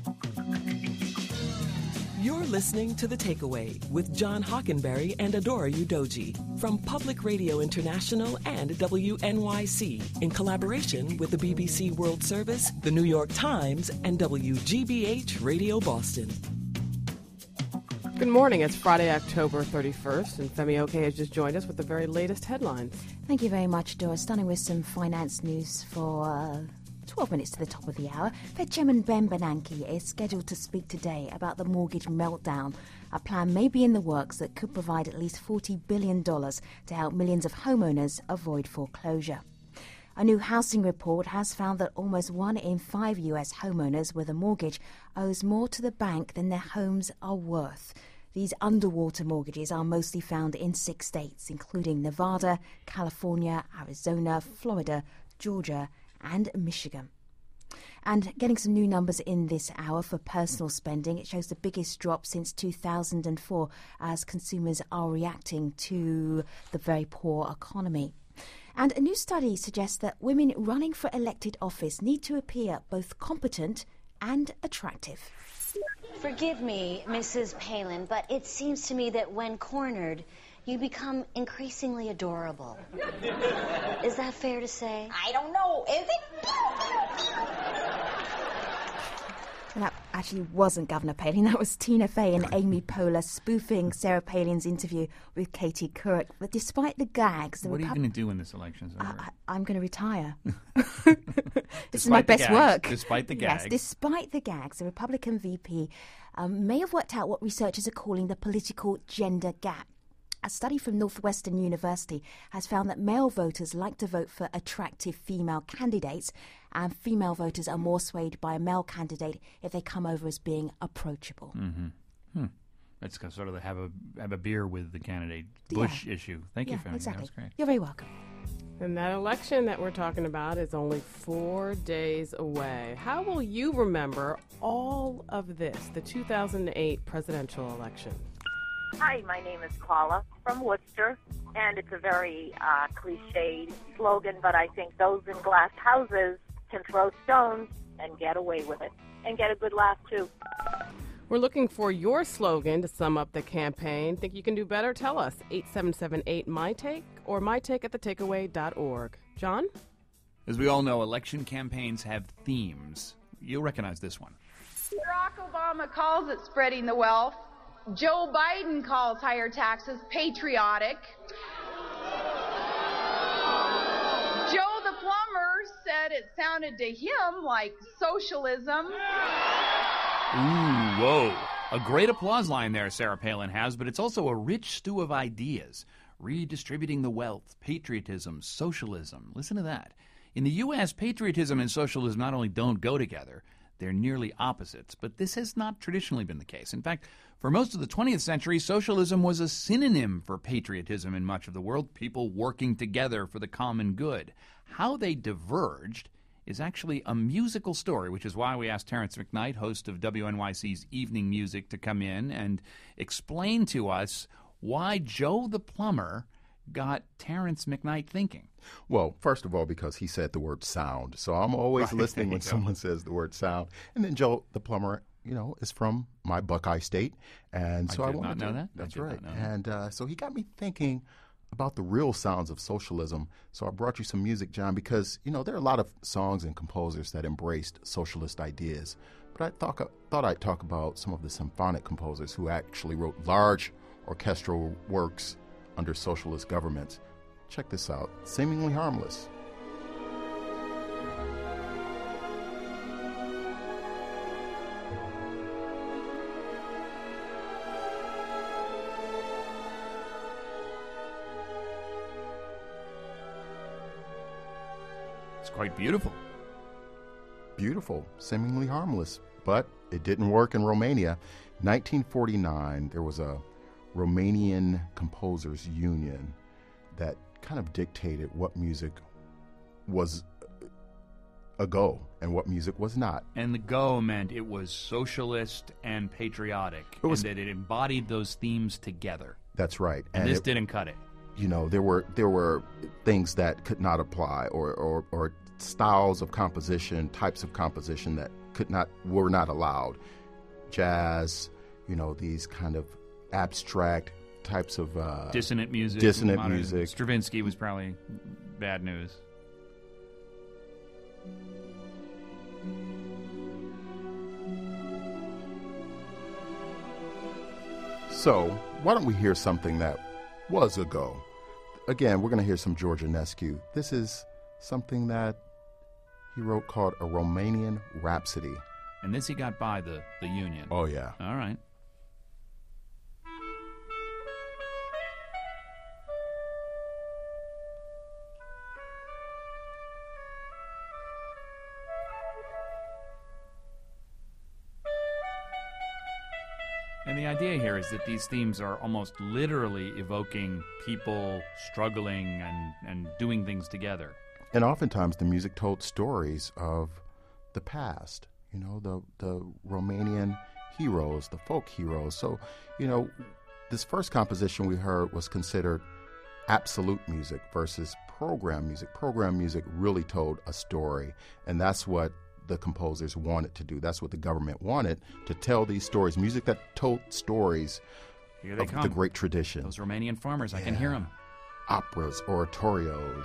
You're listening to The Takeaway with John Hockenberry and Adora Udoji from Public Radio International and W N Y C in collaboration with the B B C World Service, the New York Times, and W G B H Radio Boston. Good morning. It's Friday, October thirty-first, and Femi Oke has just joined us with the very latest headlines. Thank you very much, Dora. Starting with some finance news for Uh twelve minutes to the top of the hour. Fed Chairman Ben Bernanke is scheduled to speak today about the mortgage meltdown. A plan may be in the works that could provide at least forty billion dollars to help millions of homeowners avoid foreclosure. A new housing report has found that almost one in five U S homeowners with a mortgage owes more to the bank than their homes are worth. These underwater mortgages are mostly found in six states, including Nevada, California, Arizona, Florida, Georgia, and Michigan. And getting some new numbers in this hour for personal spending. It shows the biggest drop since two thousand four as consumers are reacting to the very poor economy. And a new study suggests that women running for elected office need to appear both competent and attractive. Forgive me, Missus Palin, but it seems to me that when cornered, you become increasingly adorable. Is that fair to say? I don't know. Is it? And that actually wasn't Governor Palin. That was Tina Fey and Amy Poehler spoofing Sarah Palin's interview with Katie Couric. But despite the gags... The what Repub- are you going to do when this election is over? I, I'm going to retire. This Despite is my the best gags, work. Despite the gags. Yes, despite the gags, the Republican V P um, may have worked out what researchers are calling the political gender gap. A study from Northwestern University has found that male voters like to vote for attractive female candidates, and female voters are more swayed by a male candidate if they come over as being approachable. Mm-hmm. Hmm. That's kind of sort of the have a have a beer with the candidate Bush Yeah. issue. Thank yeah, you, Fanny. exactly. That was great. You're very welcome. And that election that we're talking about is only four days away. How will you remember all of this, the two thousand eight presidential election? Hi, my name is Paula from Worcester, and it's a very uh, cliched slogan, but I think those in glass houses can throw stones and get away with it, and get a good laugh, too. We're looking for your slogan to sum up the campaign. Think you can do better? Tell us. eight seven seven eight, M Y Take or my take at the takeaway dot org. John? As we all know, election campaigns have themes. You'll recognize this one. Barack Obama calls it spreading the wealth. Joe Biden calls higher taxes patriotic. Joe the plumber said it sounded to him like socialism. Ooh, whoa. A great applause line there Sarah Palin has, but it's also a rich stew of ideas. Redistributing the wealth, patriotism, socialism. Listen to that. In the U S, patriotism and socialism not only don't go together, they're nearly opposites. But this has not traditionally been the case. In fact, for most of the twentieth century, socialism was a synonym for patriotism in much of the world, people working together for the common good. How they diverged is actually a musical story, which is why we asked Terrence McKnight, host of W N Y C's Evening Music, to come in and explain to us why Joe the Plumber got Terrence McKnight thinking. Well, first of all, because he said the word sound. So I'm always Right, listening there when you go. someone says the word sound. And then Joe the Plumber, you know, is from my Buckeye State. And I so I, did wanted not know to, that. I That's did not right. know that. And uh, so he got me thinking about the real sounds of socialism. So I brought you some music, John, because, you know, there are a lot of songs and composers that embraced socialist ideas. But I thought, thought I'd talk about some of the symphonic composers who actually wrote large orchestral works under socialist governments. Check this out. Seemingly Harmless. It's quite beautiful. Beautiful, seemingly harmless, but it didn't work in Romania. nineteen forty-nine, there was a Romanian Composers Union that kind of dictated what music was a go and what music was not. And the go meant it was socialist and patriotic, It was- and that it embodied those themes together. That's right. And, this it- didn't cut it. You know, there were there were things that could not apply, or, or, or styles of composition, types of composition that could not were not allowed. Jazz, you know, these kind of abstract types of uh, Dissonant music. Dissonant modern- music. Stravinsky was probably bad news. So, why don't we hear something that was a go? Again, we're going to hear some George Enescu. This is something that he wrote called A Romanian Rhapsody. And this he got by the, the union. Oh, yeah. All right. And the idea here is that these themes are almost literally evoking people struggling and, and doing things together. And oftentimes the music told stories of the past, you know, the, the Romanian heroes, the folk heroes. So, you know, this first composition we heard was considered absolute music versus program music. Program music really told a story, and that's what the composers wanted to do. That's what the government wanted, to tell these stories, music that told stories Here they of come. the great tradition. Those Romanian farmers, I can Yeah. hear them. Operas, oratorios.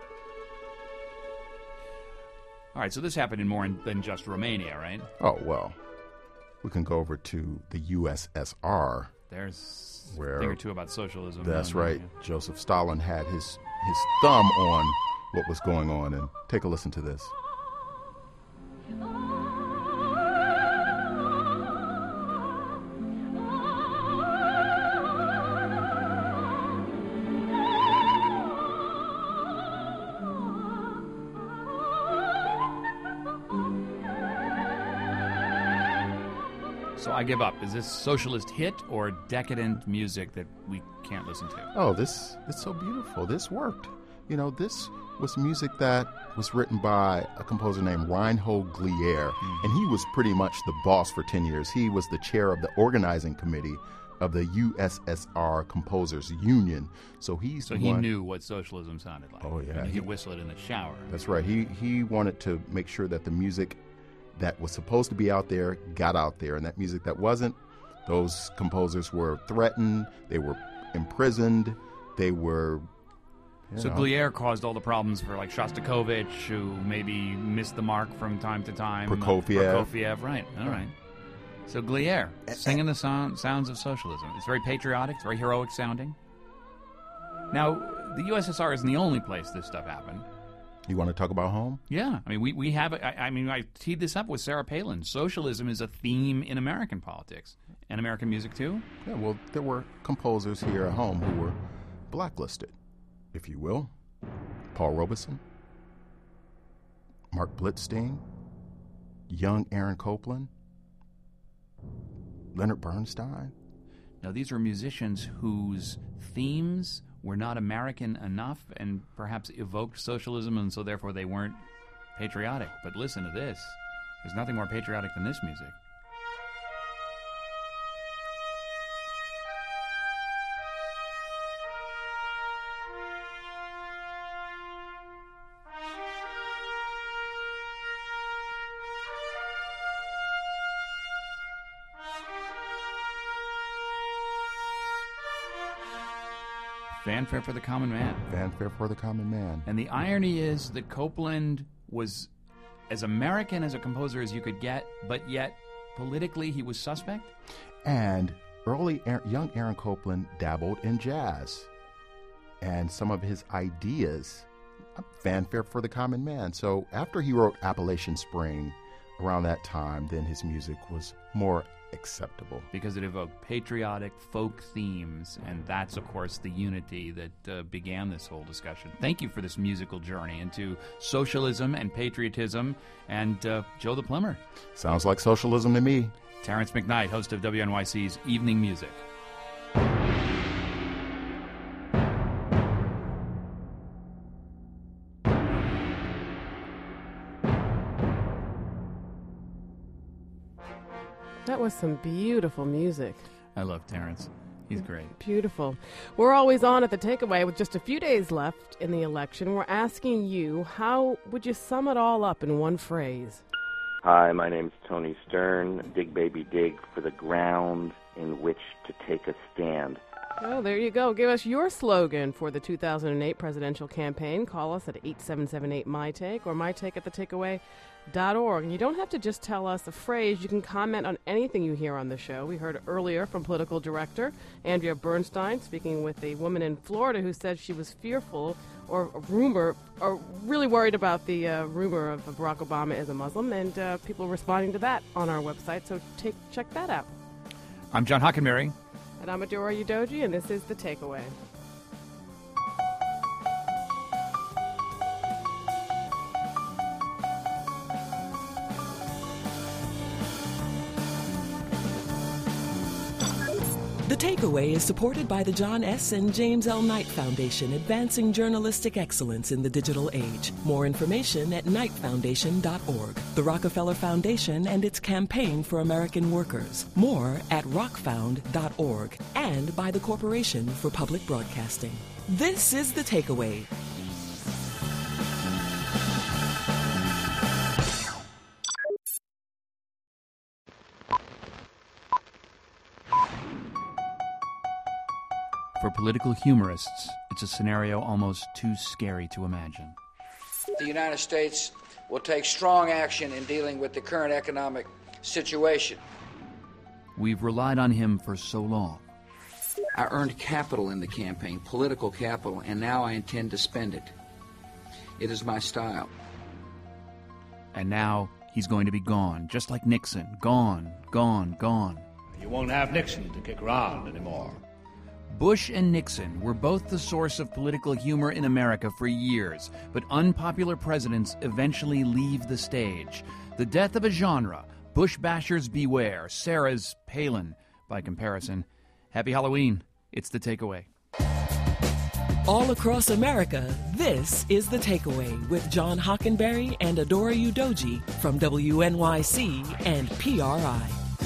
All right, so this happened in more in, than just Romania, right? Oh, well, we can go over to the U S S R. There's Where- a thing or two about socialism. That's down there, right. Joseph Stalin had his, his thumb on what was going on. And take a listen to this. So I give up. Is this socialist hit or decadent music that we can't listen to? Oh, this it's so beautiful. This worked. You know, this was music that was written by a composer named Reinhold Glier, mm-hmm. and he was pretty much the boss for ten years. He was the chair of the organizing committee of the U S S R Composers Union. So he's So he one, knew what socialism sounded like. Oh, yeah. He could whistle it in the shower. That's right. He he wanted to make sure that the music that was supposed to be out there got out there, and that music that wasn't, those composers were threatened, they were imprisoned, they were... So know. Glier caused all the problems for like Shostakovich, who maybe missed the mark from time to time. Prokofiev. Prokofiev, right. All right. So Glier, singing the sound, sounds of socialism. It's very patriotic, it's very heroic sounding. Now, the U S S R isn't the only place this stuff happened. You want to talk about home? Yeah. I mean, we, we have, I, I mean, I teed this up with Sarah Palin. Socialism is a theme in American politics. And American music, too? Yeah, well, there were composers here at home who were blacklisted, if you will. Paul Robeson, Mark Blitzstein, young Aaron Copland, Leonard Bernstein. Now, these are musicians whose themes were not American enough and perhaps evoked socialism, and so therefore they weren't patriotic. But listen to this. There's nothing more patriotic than this music. Fanfare for the Common Man. Fanfare for the Common Man. And the irony is that Copland was as American as a composer as you could get, but yet politically he was suspect? And early young Aaron Copland dabbled in jazz. And some of his ideas, Fanfare for the Common Man. So after he wrote Appalachian Spring, around that time, then his music was more acceptable. Because it evoked patriotic folk themes, and that's, of course, the unity that uh, began this whole discussion. Thank you for this musical journey into socialism and patriotism, and uh, Joe the Plumber. Sounds like socialism to me. Terrence McKnight, host of W N Y C's Evening Music. That was some beautiful music. I love Terrence. He's great. Beautiful. We're always on at The Takeaway. With just a few days left in the election, we're asking you, how would you sum it all up in one phrase? Hi, my name's Tony Stern. Dig, baby, dig for the ground in which to take a stand. Oh, there you go. Give us your slogan for the two thousand eight presidential campaign. Call us at eight seven seven eight, M Y Take or my take at the takeaway dot org. And you don't have to just tell us a phrase. You can comment on anything you hear on the show. We heard earlier from political director Andrea Bernstein speaking with a woman in Florida who said she was fearful or a rumor or really worried about the uh, rumor of Barack Obama as a Muslim, and uh, people responding to that on our website. So take check that out. I'm John Hockenberry. And I'm Adora Udoji, and this is The Takeaway. The Takeaway is supported by the John S. and James L. Knight Foundation, advancing journalistic excellence in the digital age. More information at knight foundation dot org. The Rockefeller Foundation and its campaign for American workers. More at rock found dot org. And by the Corporation for Public Broadcasting. This is The Takeaway. For political humorists, it's a scenario almost too scary to imagine. The United States will take strong action in dealing with the current economic situation. We've relied on him for so long. I earned capital in the campaign, political capital, and now I intend to spend it. It is my style. And now he's going to be gone, just like Nixon. Gone, gone, gone. You won't have Nixon to kick around anymore. Bush and Nixon were both the source of political humor in America for years, but unpopular presidents eventually leave the stage. The death of a genre, Bush bashers beware. Sarah's Palin by comparison. Happy Halloween. It's The Takeaway. All across America, this is The Takeaway with John Hockenberry and Adora Udoji from W N Y C and P R I.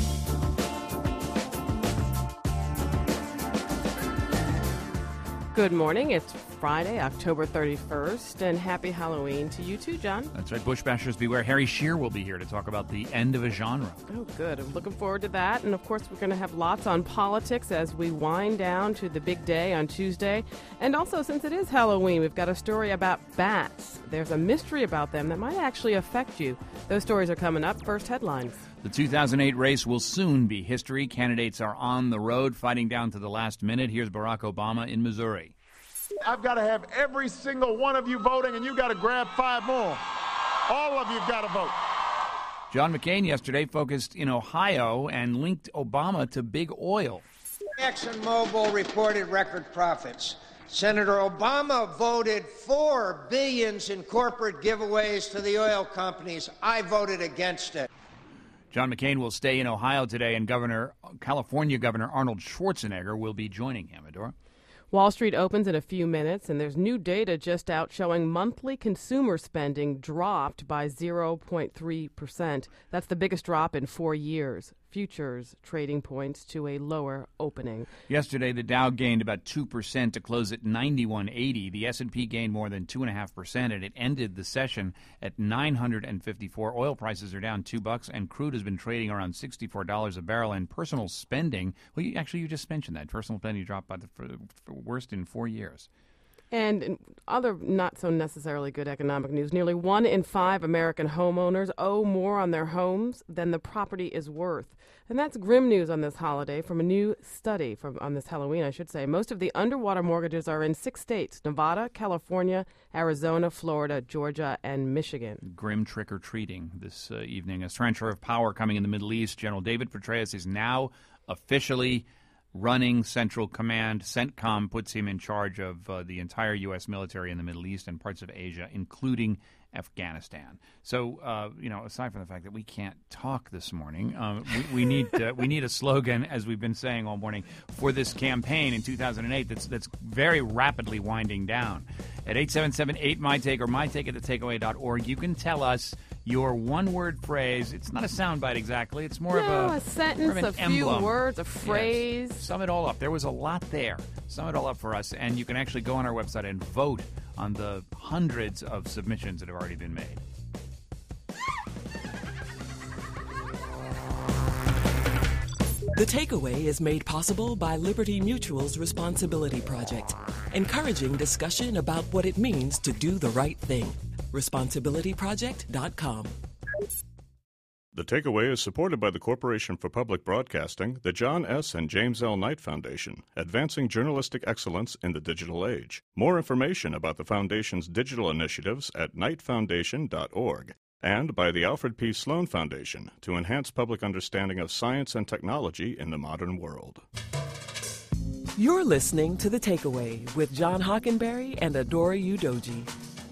Good morning. It's Friday, October thirty-first, and happy Halloween to you too, John. That's right. Bush bashers beware. Harry Shearer will be here to talk about the end of a genre. Oh, good. I'm looking forward to that. And, of course, we're going to have lots on politics as we wind down to the big day on Tuesday. And also, since it is Halloween, we've got a story about bats. There's a mystery about them that might actually affect you. Those stories are coming up. First headlines. The two thousand eight race will soon be history. Candidates are on the road, fighting down to the last minute. Here's Barack Obama in Missouri. I've got to have every single one of you voting, and you got to grab five more. All of you've got to vote. John McCain yesterday focused in Ohio and linked Obama to big oil. ExxonMobil reported record profits. Senator Obama voted four billions in corporate giveaways to the oil companies. I voted against it. John McCain will stay in Ohio today, and Governor California Governor Arnold Schwarzenegger will be joining him. Adora? Wall Street opens in a few minutes, and there's new data just out showing monthly consumer spending dropped by zero point three percent. That's the biggest drop in four years. Futures trading points to a lower opening. Yesterday, the Dow gained about two percent to close at ninety-one eighty. The S and P gained more than two point five percent, and it ended the session at nine hundred fifty-four. Oil prices are down two bucks, and crude has been trading around sixty-four dollars a barrel. And personal spending, well, you, actually, you just mentioned that. Personal spending dropped by the for, for worst in four years. And in other not so necessarily good economic news, nearly one in five American homeowners owe more on their homes than the property is worth. And that's grim news on this holiday from a new study from on this Halloween, I should say. Most of the underwater mortgages are in six states: Nevada, California, Arizona, Florida, Georgia, and Michigan. Grim trick-or-treating this uh, evening. A transfer of power coming in the Middle East. General David Petraeus is now officially running Central Command. CENTCOM puts him in charge of uh, the entire U S military in the Middle East and parts of Asia, including Afghanistan. So, uh, you know, aside from the fact that we can't talk this morning, um, we, we need uh, we need a slogan, as we've been saying all morning, for this campaign in two thousand eight that's that's very rapidly winding down. At eight seven seven eight my take or my take at the takeaway dot org, you can tell us your one-word phrase. It's not a soundbite exactly. It's more no, of a, a sentence, a few emblem. words, a phrase. Yes. Sum it all up. There was a lot there. Sum it all up for us, and you can actually go on our website and vote on the hundreds of submissions that have already been made. The Takeaway is made possible by Liberty Mutual's Responsibility Project, encouraging discussion about what it means to do the right thing. responsibility project dot com. The Takeaway is supported by the Corporation for Public Broadcasting, the John S. and James L. Knight Foundation, advancing journalistic excellence in the digital age. More information about the Foundation's digital initiatives at knight foundation dot org. And by the Alfred P. Sloan Foundation to enhance public understanding of science and technology in the modern world. You're listening to The Takeaway with John Hockenberry and Adora Udoji.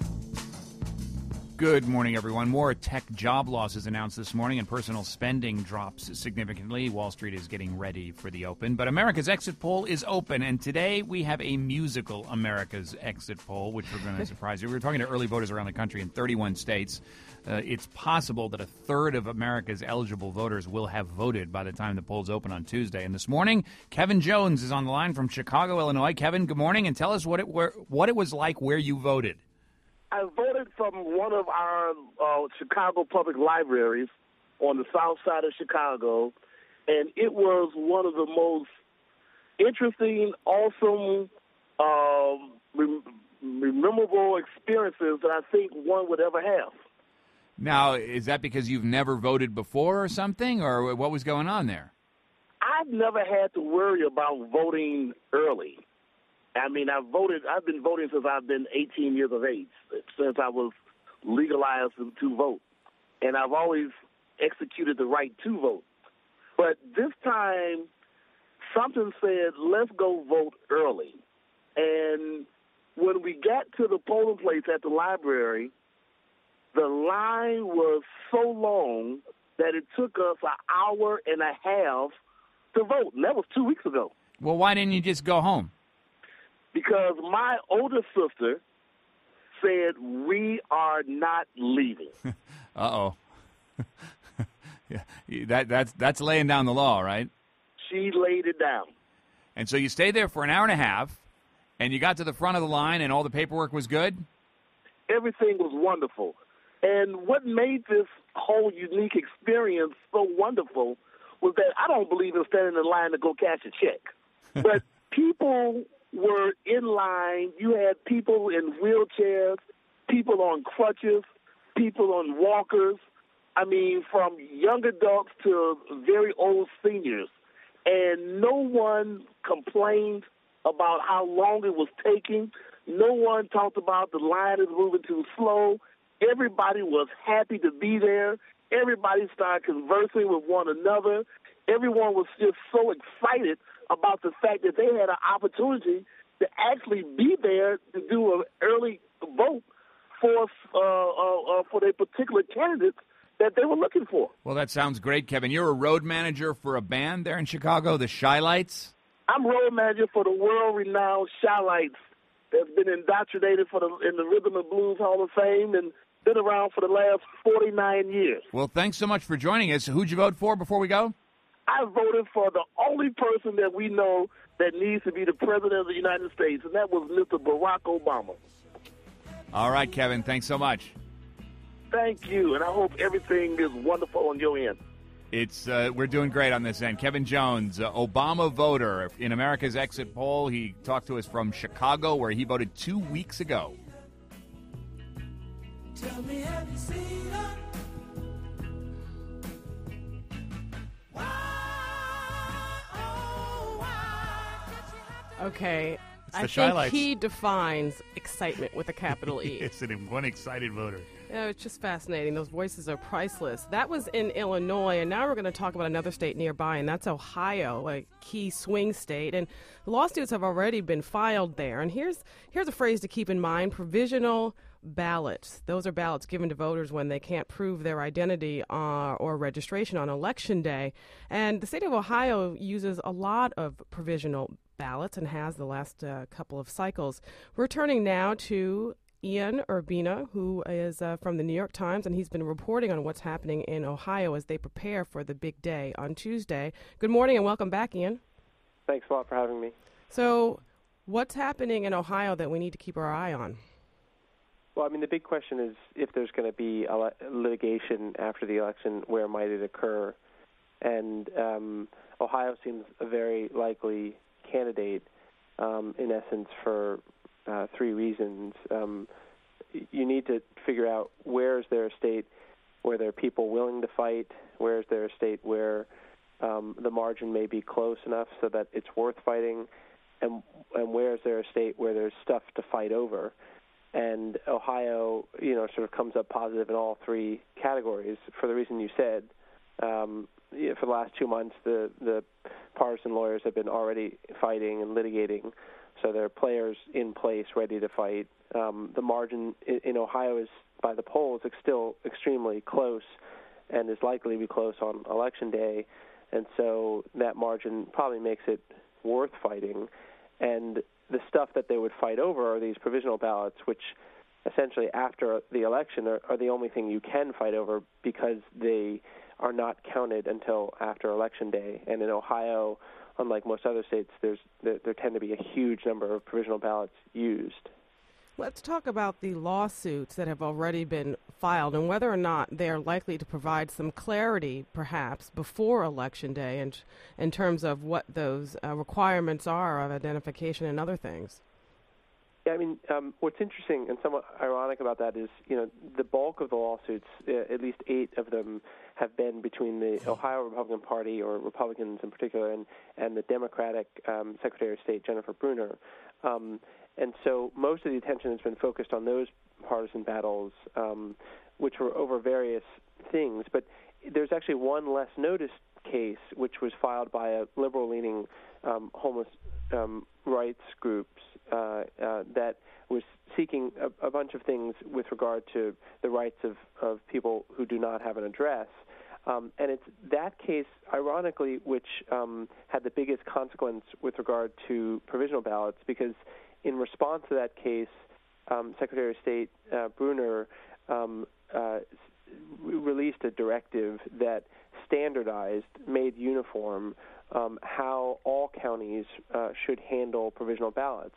Good morning, everyone. More tech job losses announced this morning, and personal spending drops significantly. Wall Street is getting ready for the open. But America's exit poll is open, and today we have a musical America's exit poll, which we're going to surprise you. We were talking to early voters around the country in thirty-one states. Uh, it's possible that a third of America's eligible voters will have voted by the time the polls open on Tuesday. And this morning, Kevin Jones is on the line from Chicago, Illinois. Kevin, good morning, and tell us what it were, what it was like where you voted. I voted from one of our uh, Chicago public libraries on the south side of Chicago, and it was one of the most interesting, awesome, um, rem- memorable experiences that I think one would ever have. Now, is that because you've never voted before or something, or what was going on there? I've never had to worry about voting early. I mean, I've voted. I've been voting since I've been eighteen years of age, since I was legalized to vote, and I've always executed the right to vote. But this time, something said, "Let's go vote early." And when we got to the polling place at the library, the line was so long that it took us an hour and a half to vote, and that was two weeks ago. Well, why didn't you just go home? Because my older sister said, we are not leaving. Uh-oh. Yeah, that, that's, that's laying down the law, right? She laid it down. And so you stayed there for an hour and a half, and you got to the front of the line, and all the paperwork was good? Everything was wonderful. And what made this whole unique experience so wonderful was that I don't believe in standing in line to go cash a check. But people were in line. You had people in wheelchairs, people on crutches, people on walkers. I mean, from young adults to very old seniors. And no one complained about how long it was taking. No one talked about the line is moving too slow. Everybody was happy to be there. Everybody started conversing with one another. Everyone was just so excited about the fact that they had an opportunity to actually be there to do an early vote for uh, uh, uh, for their particular candidates that they were looking for. Well, that sounds great, Kevin. You're a road manager for a band there in Chicago, the Chi-Lites? I'm road manager for the world-renowned Chi-Lites that's been indoctrinated for the, in the Rhythm and Blues Hall of Fame and been around for the last forty-nine years. Well, thanks so much for joining us. Who'd you vote for before we go? I voted for the only person that we know that needs to be the President of the United States, and that was Mister Barack Obama. All right, Kevin. Thanks so much. Thank you, and I hope everything is wonderful on your end. It's uh, we're doing great on this end. Kevin Jones, uh, Obama voter in America's exit poll. He talked to us from Chicago, where he voted two weeks ago. Tell me, have you seen her? Okay, It's the I think Chi-Lites. he defines excitement with a capital E. It's an one excited voter. Yeah, it's just fascinating. Those voices are priceless. That was in Illinois, and now we're going to talk about another state nearby, and that's Ohio, a key swing state. And lawsuits have already been filed there. And here's here's a phrase to keep in mind: provisional ballots. Those are ballots given to voters when they can't prove their identity uh, or registration on Election Day. And the state of Ohio uses a lot of provisional ballots and has the last uh, couple of cycles. We're turning now to Ian Urbina, who is uh, from the New York Times, and he's been reporting on what's happening in Ohio as they prepare for the big day on Tuesday. Good morning and welcome back, Ian. Thanks a lot for having me. So what's happening in Ohio that we need to keep our eye on? Well, I mean, the big question is if there's going to be ele- litigation after the election, where might it occur? And um, Ohio seems a very likely candidate, um, in essence, for uh, three reasons. Um, you need to figure out where is there a state where there are people willing to fight, where is there a state where um, the margin may be close enough so that it's worth fighting, and, and where is there a state where there's stuff to fight over. And Ohio, you know, sort of comes up positive in all three categories for the reason you said. Um, yeah, for the last two months, the, the partisan lawyers have been already fighting and litigating, so there are players in place ready to fight. Um, the margin in, in Ohio is, by the polls, it's still extremely close and is likely to be close on Election Day, and so that margin probably makes it worth fighting. And the stuff that they would fight over are these provisional ballots, which essentially after the election are, are the only thing you can fight over because they are not counted until after Election Day. And in Ohio, unlike most other states, there's there, there tend to be a huge number of provisional ballots used. Let's talk about the lawsuits that have already been filed and whether or not they are likely to provide some clarity, perhaps, before Election Day in, in terms of what those uh, requirements are of identification and other things. Yeah, I mean, um, what's interesting and somewhat ironic about that is, you know, the bulk of the lawsuits, uh, at least eight of them, have been between the Ohio Republican Party, or Republicans in particular, and, and the Democratic um, Secretary of State, Jennifer Brunner. Um, and so most of the attention has been focused on those partisan battles, um, which were over various things. But there's actually one less noticed case, which was filed by a liberal-leaning um, homeless um, rights groups uh, uh, that was seeking a, a bunch of things with regard to the rights of, of people who do not have an address. Um, and it's that case, ironically, which um, had the biggest consequence with regard to provisional ballots, because in response to that case, um, Secretary of State uh, Brunner um, uh, released a directive that standardized, made uniform, um, how all counties uh, should handle provisional ballots.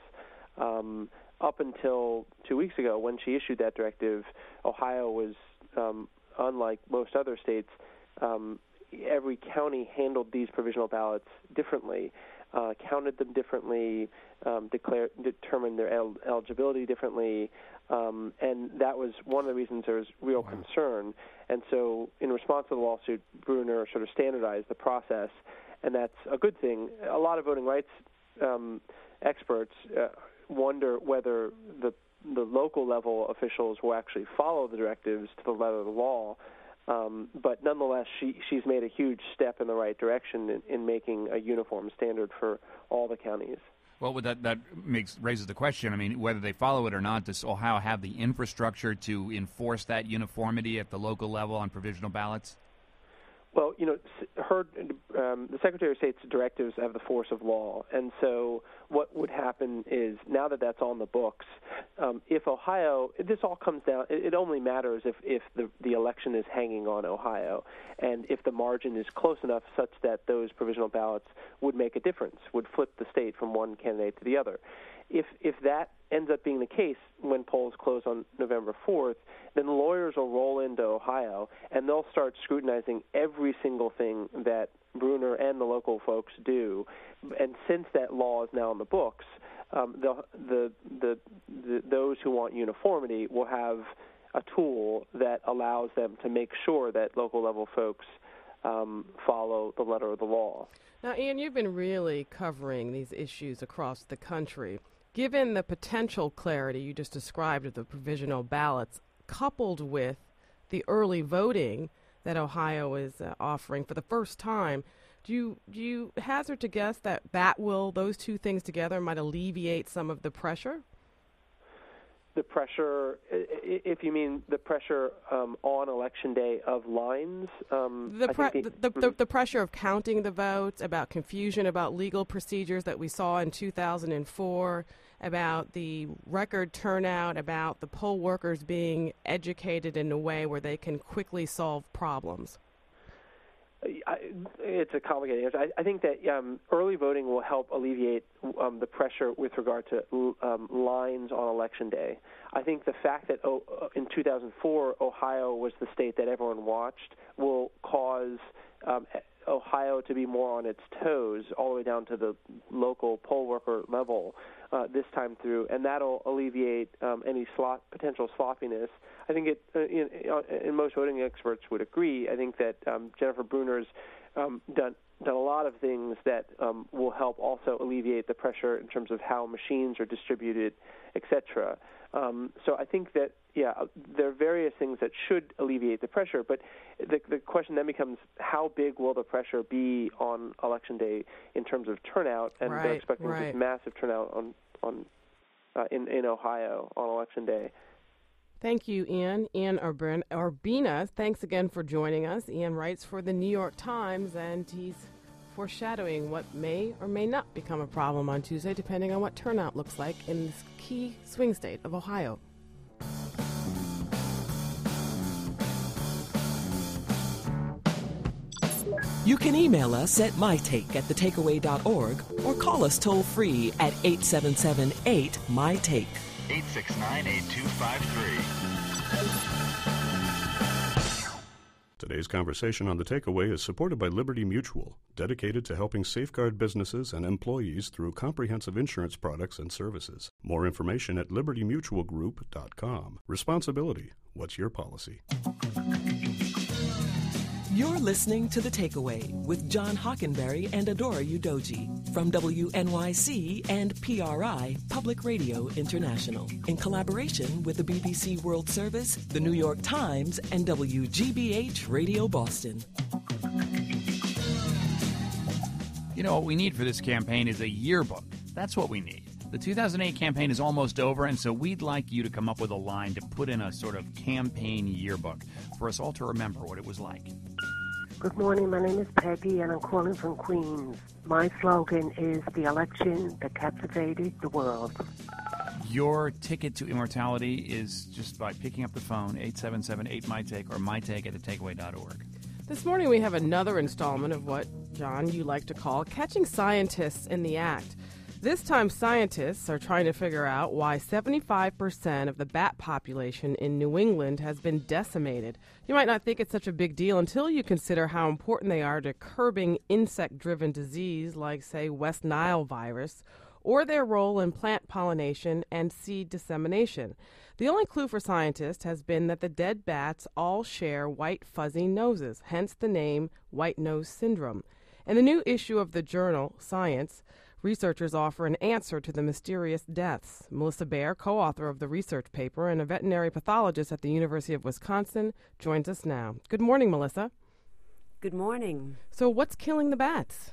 Um, up until two weeks ago, when she issued that directive, Ohio was, um, unlike most other states, um, every county handled these provisional ballots differently, uh, counted them differently, um, declared, determined their el- eligibility differently, um, and that was one of the reasons there was real wow. concern. And so in response to the lawsuit, Brunner sort of standardized the process, and that's a good thing. A lot of voting rights um, experts uh, wonder whether the the local level officials will actually follow the directives to the letter of the law. Um, but nonetheless, she, she's made a huge step in the right direction in, in making a uniform standard for all the counties. Well, that that makes raises the question. I mean, whether they follow it or not, does Ohio have the infrastructure to enforce that uniformity at the local level on provisional ballots? Well, you know, her, um, the Secretary of State's directives have the force of law, and so what would happen is, now that that's on the books, um, if Ohio, this all comes down, it, it only matters if, if the, the election is hanging on Ohio, and if the margin is close enough such that those provisional ballots would make a difference, would flip the state from one candidate to the other. If if that ends up being the case when polls close on November fourth, then lawyers will roll into Ohio and they'll start scrutinizing every single thing that Brunner and the local folks do. And since that law is now in the books, um, the, the, the the those who want uniformity will have a tool that allows them to make sure that local level folks um, follow the letter of the law. Now, Ian, you've been really covering these issues across the country. Given the potential clarity you just described of the provisional ballots, coupled with the early voting that Ohio is uh, offering for the first time, do you do you hazard to guess that that will, those two things together, might alleviate some of the pressure? The pressure, if you mean the pressure um, on Election Day of lines? Um, the, pre- the, the, the, the, the pressure of counting the votes, about confusion about legal procedures that we saw in two thousand four, about the record turnout, about the poll workers being educated in a way where they can quickly solve problems. I, it's a complicated answer. I, I think that um, early voting will help alleviate um, the pressure with regard to um, lines on Election Day. I think the fact that oh, in two thousand four Ohio was the state that everyone watched will cause um, Ohio to be more on its toes all the way down to the local poll worker level uh, this time through, and that'll alleviate um, any slop, potential sloppiness. I think it, uh, in, in most voting experts would agree. I think that um, Jennifer Brunner's um, done done a lot of things that um, will help also alleviate the pressure in terms of how machines are distributed, et cetera. Um, so I think that, yeah, there are various things that should alleviate the pressure, but the, the question then becomes, how big will the pressure be on Election Day in terms of turnout? And right, they're expecting right. just massive turnout on, on uh, in, in Ohio on Election Day. Thank you, Ian. Ian Urbina, thanks again for joining us. Ian writes for the New York Times, and he's foreshadowing what may or may not become a problem on Tuesday, depending on what turnout looks like in this key swing state of Ohio. You can email us at mytake at the takeaway dot org or call us toll-free at eight seven seven eight M Y Take. eight six nine, eight two five three. Today's conversation on The Takeaway is supported by Liberty Mutual, dedicated to helping safeguard businesses and employees through comprehensive insurance products and services. More information at liberty mutual group dot com. Responsibility. What's your policy? You're listening to The Takeaway with John Hockenberry and Adora Udoji from W N Y C and P R I, Public Radio International, in collaboration with the B B C World Service, the New York Times, and W G B H Radio Boston. You know, what we need for this campaign is a yearbook. That's what we need. The two thousand eight campaign is almost over, and so we'd like you to come up with a line to put in a sort of campaign yearbook for us all to remember what it was like. Good morning. My name is Peggy, and I'm calling from Queens. My slogan is the election that captivated the world. Your ticket to immortality is just by picking up the phone, eight seven seven eight, M Y T A K, or my take at the takeaway dot org. This morning we have another installment of what, John, you like to call Catching Scientists in the Act. This time, scientists are trying to figure out why seventy-five percent of the bat population in New England has been decimated. You might not think it's such a big deal until you consider how important they are to curbing insect-driven disease like, say, West Nile virus, or their role in plant pollination and seed dissemination. The only clue for scientists has been that the dead bats all share white fuzzy noses, hence the name white nose syndrome. In the new issue of the journal Science, researchers offer an answer to the mysterious deaths. Melissa Baer, co-author of the research paper and a veterinary pathologist at the University of Wisconsin, joins us now. Good morning, Melissa. Good morning. So what's killing the bats?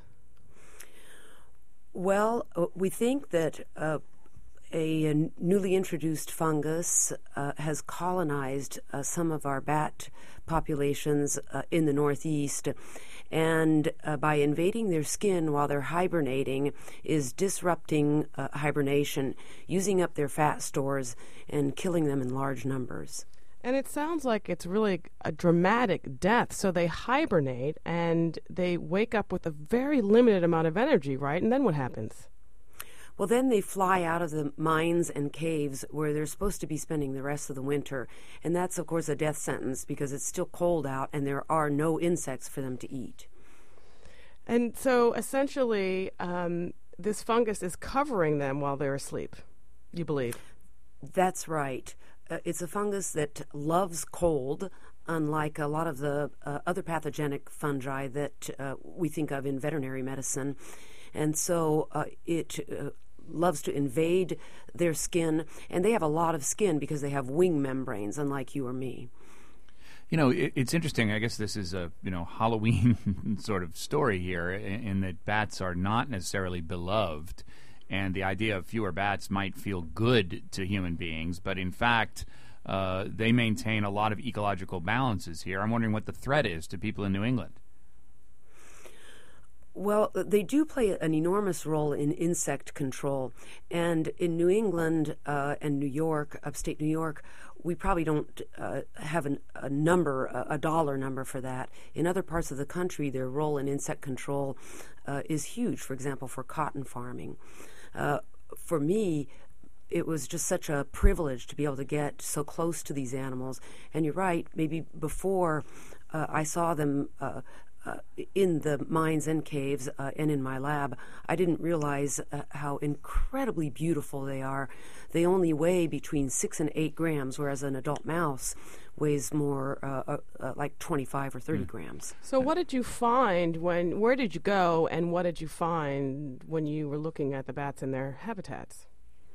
Well, uh, we think that uh, a, a newly introduced fungus uh, has colonized uh, some of our bat populations uh, in the Northeast, and uh, by invading their skin while they're hibernating is disrupting uh, hibernation, using up their fat stores and killing them in large numbers. And it sounds like it's really a dramatic death. So they hibernate and they wake up with a very limited amount of energy, right? And then what happens? Well, then they fly out of the mines and caves where they're supposed to be spending the rest of the winter. And that's, of course, a death sentence because it's still cold out and there are no insects for them to eat. And so essentially, um, this fungus is covering them while they're asleep, you believe? That's right. Uh, it's a fungus that loves cold, unlike a lot of the uh, other pathogenic fungi that uh, we think of in veterinary medicine. And so uh, it uh, loves to invade their skin, and they have a lot of skin because they have wing membranes, unlike you or me. You know, it, it's interesting. I guess this is a, you know, Halloween sort of story here in, in that bats are not necessarily beloved. And the idea of fewer bats might feel good to human beings, but in fact, uh, they maintain a lot of ecological balances here. I'm wondering what the threat is to people in New England. Well, they do play an enormous role in insect control. And in New England uh, and New York, upstate New York, we probably don't uh, have an, a number, a, a dollar number for that. In other parts of the country, their role in insect control uh, is huge, for example, for cotton farming. Uh, for me, it was just such a privilege to be able to get so close to these animals. And you're right, maybe before uh, I saw them uh, uh, in the mines and caves uh, and in my lab, I didn't realize uh, how incredibly beautiful they are. They only weigh between six and eight grams, whereas an adult mouse weighs more uh, uh, uh, like twenty-five or thirty mm. grams. So what did you find when, where did you go and what did you find when you were looking at the bats in their habitats?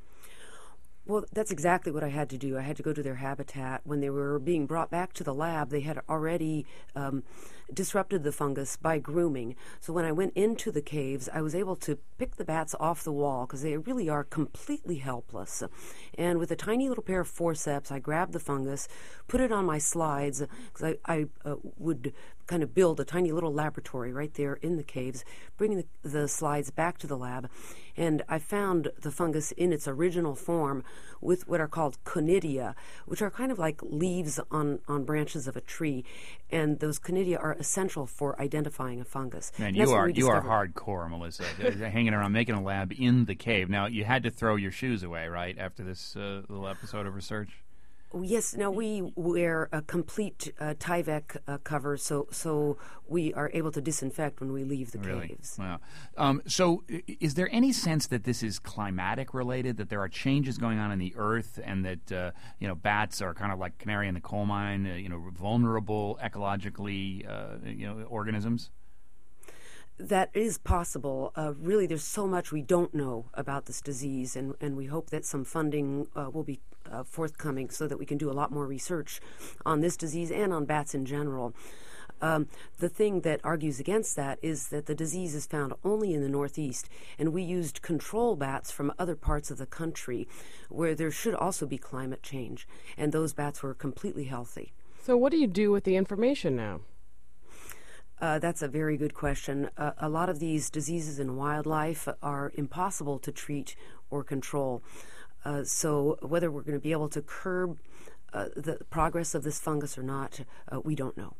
Well, that's exactly what I had to do. I had to go to their habitat. When they were being brought back to the lab, they had already um, disrupted the fungus by grooming. So when I went into the caves, I was able to pick the bats off the wall because they really are completely helpless. And with a tiny little pair of forceps, I grabbed the fungus, put it on my slides, because I, I uh, would kind of build a tiny little laboratory right there in the caves, bringing the, the slides back to the lab. And I found the fungus in its original form with what are called conidia, which are kind of like leaves on, on branches of a tree. And those conidia are essential for identifying a fungus. Man, you are you are hardcore, Melissa, hanging around, making a lab in the cave. Now, you had to throw your shoes away, right, after this uh, little episode of research? Yes, now we wear a complete uh, Tyvek uh, cover, so so we are able to disinfect when we leave the really? caves. Wow. Um, so is there any sense that this is climatic related, that there are changes going on in the earth and that, uh, you know, bats are kind of like canary in the coal mine, uh, you know, vulnerable ecologically, uh, you know, organisms? That is possible. Uh, really, there's so much we don't know about this disease, and, and we hope that some funding uh, will be uh, forthcoming so that we can do a lot more research on this disease and on bats in general. Um, the thing that argues against that is that the disease is found only in the Northeast, and we used control bats from other parts of the country where there should also be climate change, and those bats were completely healthy. So what do you do with the information now? Uh, that's a very good question. Uh, a lot of these diseases in wildlife are impossible to treat or control. Uh, so whether we're going to be able to curb uh, the progress of this fungus or not, uh, we don't know.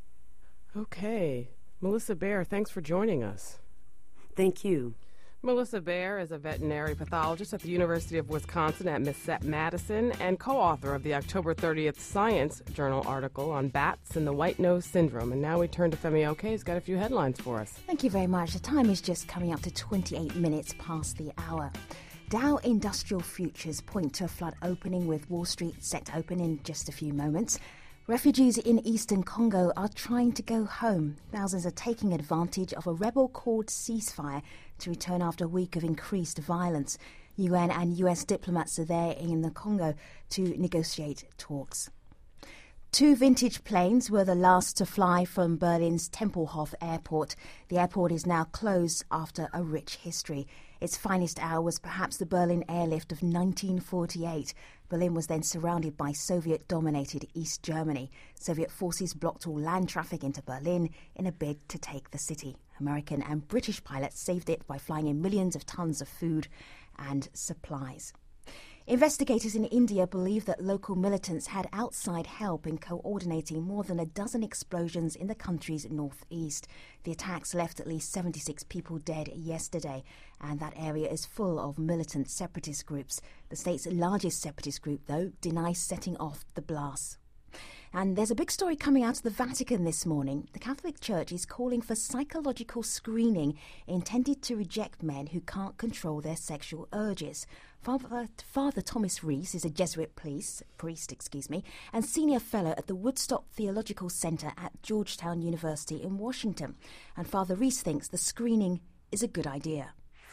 Okay. Melissa Baer, thanks for joining us. Thank you. Melissa Baer is a veterinary pathologist at the University of Wisconsin at Madison and co-author of the October thirtieth Science Journal article on bats and the white nose syndrome. And now we turn to Femi Oke, who's got a few headlines for us. Thank you very much. The time is just coming up to twenty-eight minutes past the hour. Dow Industrial Futures point to a flood opening, with Wall Street set to open in just a few moments. Refugees in eastern Congo are trying to go home. Thousands are taking advantage of a rebel-called ceasefire to return after a week of increased violence. U N and U S diplomats are there in the Congo to negotiate talks. Two vintage planes were the last to fly from Berlin's Tempelhof Airport. The airport is now closed after a rich history. Its finest hour was perhaps the Berlin airlift of nineteen forty-eight. Berlin was then surrounded by Soviet-dominated East Germany. Soviet forces blocked all land traffic into Berlin in a bid to take the city. American and British pilots saved it by flying in millions of tons of food and supplies. Investigators in India believe that local militants had outside help in coordinating more than a dozen explosions in the country's northeast. The attacks left at least seventy-six people dead yesterday, and that area is full of militant separatist groups. The state's largest separatist group, though, denies setting off the blasts. And there's a big story coming out of the Vatican this morning. The Catholic Church is calling for psychological screening intended to reject men who can't control their sexual urges. Father, Father Thomas Rees is a Jesuit priest, priest, excuse me, and senior fellow at the Woodstock Theological Center at Georgetown University in Washington. And Father Rees thinks the screening is a good idea.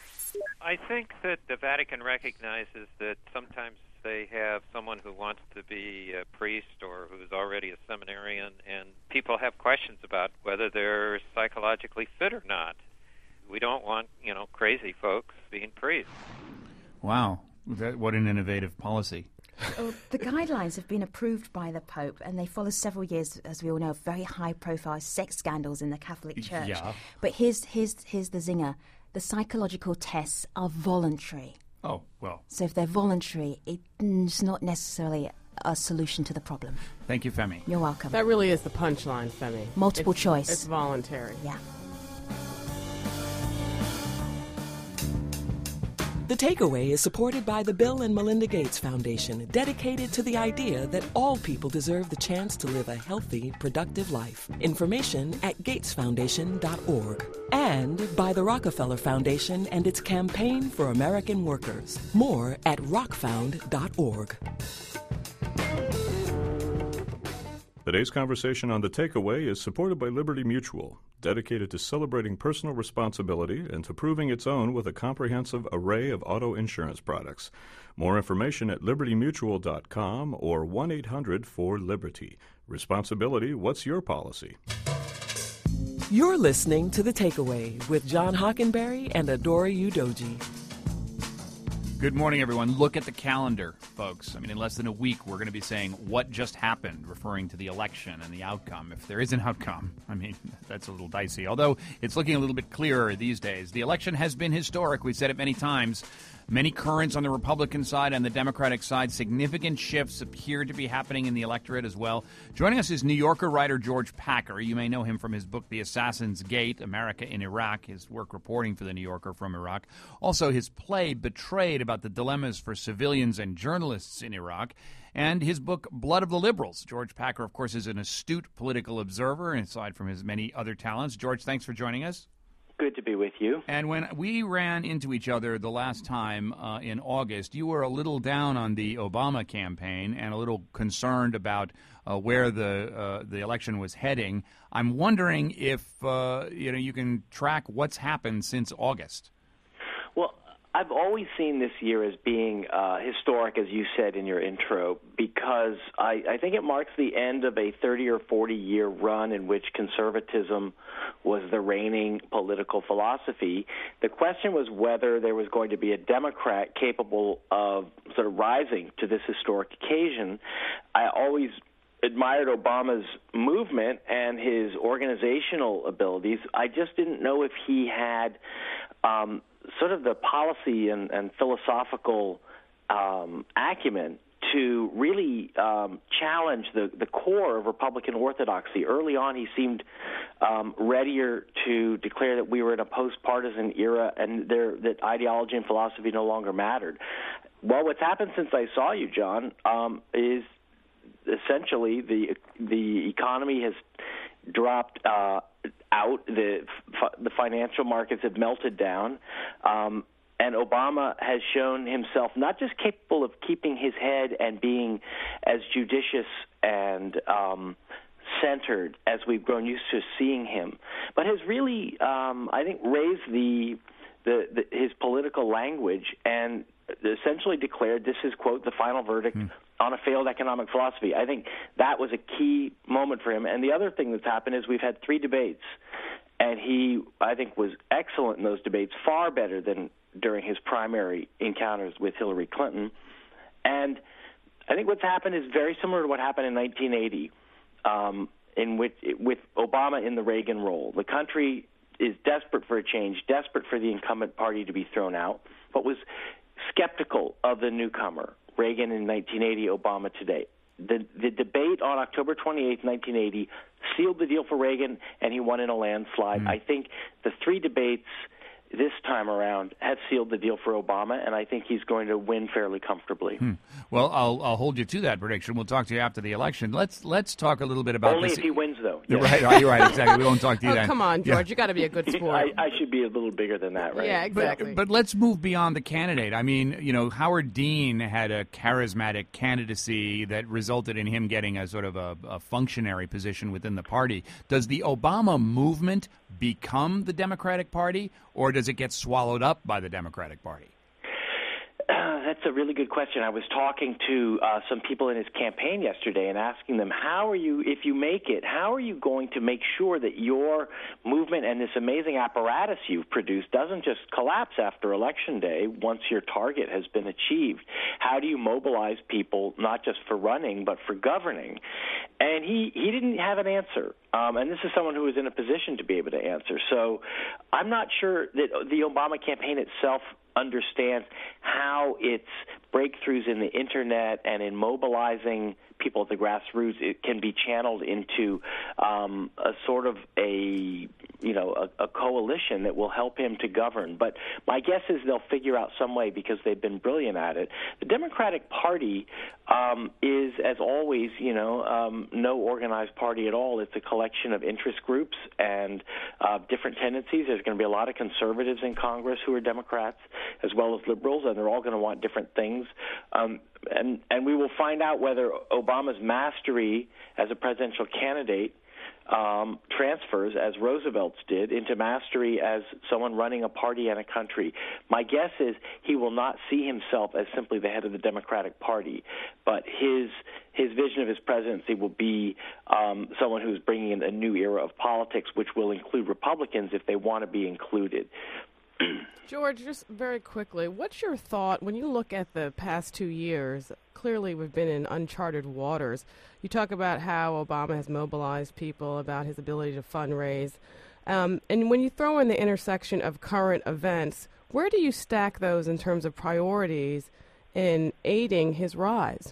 I think that the Vatican recognizes that sometimes they have someone who wants to be a priest or who's already a seminarian, and people have questions about whether they're psychologically fit or not. We don't want, you know, crazy folks being priests. Wow. That, what an innovative policy. Well, the guidelines have been approved by the Pope, and they follow several years, as we all know, of very high-profile sex scandals in the Catholic Church. Yeah. But here's, here's, here's the zinger. The psychological tests are voluntary. Oh, well. So if they're voluntary, it's not necessarily a solution to the problem. Thank you, Femi. You're welcome. That really is the punchline, Femi. Multiple it's, choice. It's voluntary. Yeah. The Takeaway is supported by the Bill and Melinda Gates Foundation, dedicated to the idea that all people deserve the chance to live a healthy, productive life. Information at gates foundation dot org. And by the Rockefeller Foundation and its campaign for American workers. More at rock found dot org. Today's conversation on The Takeaway is supported by Liberty Mutual, dedicated to celebrating personal responsibility and to proving its own with a comprehensive array of auto insurance products. More information at liberty mutual dot com or one eight hundred four liberty. Responsibility, what's your policy? You're listening to The Takeaway with John Hockenberry and Adora Udoji. Good morning, everyone. Look at the calendar, folks. I mean, in less than a week, we're going to be saying what just happened, referring to the election and the outcome. If there is an outcome, I mean, that's a little dicey. Although it's looking a little bit clearer these days. The election has been historic. We've said it many times. Many currents on the Republican side and the Democratic side. Significant shifts appear to be happening in the electorate as well. Joining us is New Yorker writer George Packer. You may know him from his book, The Assassin's Gate, America in Iraq, his work reporting for the New Yorker from Iraq. Also, his play, Betrayed, about the dilemmas for civilians and journalists in Iraq. And his book, Blood of the Liberals. George Packer, of course, is an astute political observer, aside from his many other talents. George, thanks for joining us. Good to be with you. And when we ran into each other the last time uh, in August, you were a little down on the Obama campaign and a little concerned about uh, where the uh, the election was heading. I'm wondering if uh, you know you can track what's happened since August. Well, I've always seen this year as being uh, historic, as you said in your intro, because I, I think it marks the end of a thirty or forty year run in which conservatism was the reigning political philosophy. The question was whether there was going to be a Democrat capable of sort of rising to this historic occasion. I always admired Obama's movement and his organizational abilities. I just didn't know if he had um, sort of the policy and, and philosophical um, acumen to really um, challenge the, the core of Republican orthodoxy. Early on, he seemed um, readier to declare that we were in a post-partisan era and there, that ideology and philosophy no longer mattered. Well, what's happened since I saw you, John, um, is essentially the the economy has dropped uh, out. The the financial markets have melted down. Um, And Obama has shown himself not just capable of keeping his head and being as judicious and um, centered as we've grown used to seeing him, but has really, um, I think, raised the, the, the his political language and essentially declared this is, quote, the final verdict mm. on a failed economic philosophy. I think that was a key moment for him. And the other thing that's happened is we've had three debates, and he, I think, was excellent in those debates, far better than during his primary encounters with Hillary Clinton. And I think what's happened is very similar to what happened in nineteen eighty, um, in which, with Obama in the Reagan role. The country is desperate for a change, desperate for the incumbent party to be thrown out, but was skeptical of the newcomer, Reagan in nineteen eighty, Obama today. The, the debate on October twenty-eighth, nineteen eighty, sealed the deal for Reagan, and he won in a landslide. Mm. I think the three debates this time around have sealed the deal for Obama, and I think he's going to win fairly comfortably. Hmm. Well, I'll I'll hold you to that prediction. We'll talk to you after the election. Let's let's talk a little bit about only this. if he wins, though. You're right. Right, you're right. Exactly. We won't talk to you oh, then. Come on, George. Yeah. You got to be a good sport. I, I should be a little bigger than that, right? Yeah, exactly. But, but let's move beyond the candidate. I mean, you know, Howard Dean had a charismatic candidacy that resulted in him getting a sort of a, a functionary position within the party. Does the Obama movement become the Democratic Party, or does it get swallowed up by the Democratic Party? Uh, that's a really good question. I was talking to uh, some people in his campaign yesterday and asking them, how are you, if you make it, how are you going to make sure that your movement and this amazing apparatus you've produced doesn't just collapse after Election Day once your target has been achieved? How do you mobilize people not just for running but for governing? And he, he didn't have an answer. Um, and this is someone who was in a position to be able to answer. So I'm not sure that the Obama campaign itself understands how its breakthroughs in the Internet and in mobilizing people at the grassroots, it can be channeled into um, a sort of a, you know, a, a coalition that will help him to govern. But my guess is they'll figure out some way because they've been brilliant at it. The Democratic Party um, is, as always, you know, um, no organized party at all. It's a collection of interest groups and uh, different tendencies. There's going to be a lot of conservatives in Congress who are Democrats, as well as liberals, and they're all going to want different things. Um, and, and we will find out whether Obama's mastery as a presidential candidate um, transfers, as Roosevelt's did, into mastery as someone running a party and a country. My guess is he will not see himself as simply the head of the Democratic Party, but his his vision of his presidency will be um, someone who's bringing in a new era of politics, which will include Republicans if they want to be included. George, just very quickly, what's your thought when you look at the past two years? Clearly, we've been in uncharted waters. You talk about how Obama has mobilized people, about his ability to fundraise. Um, and when you throw in the intersection of current events, where do you stack those in terms of priorities in aiding his rise?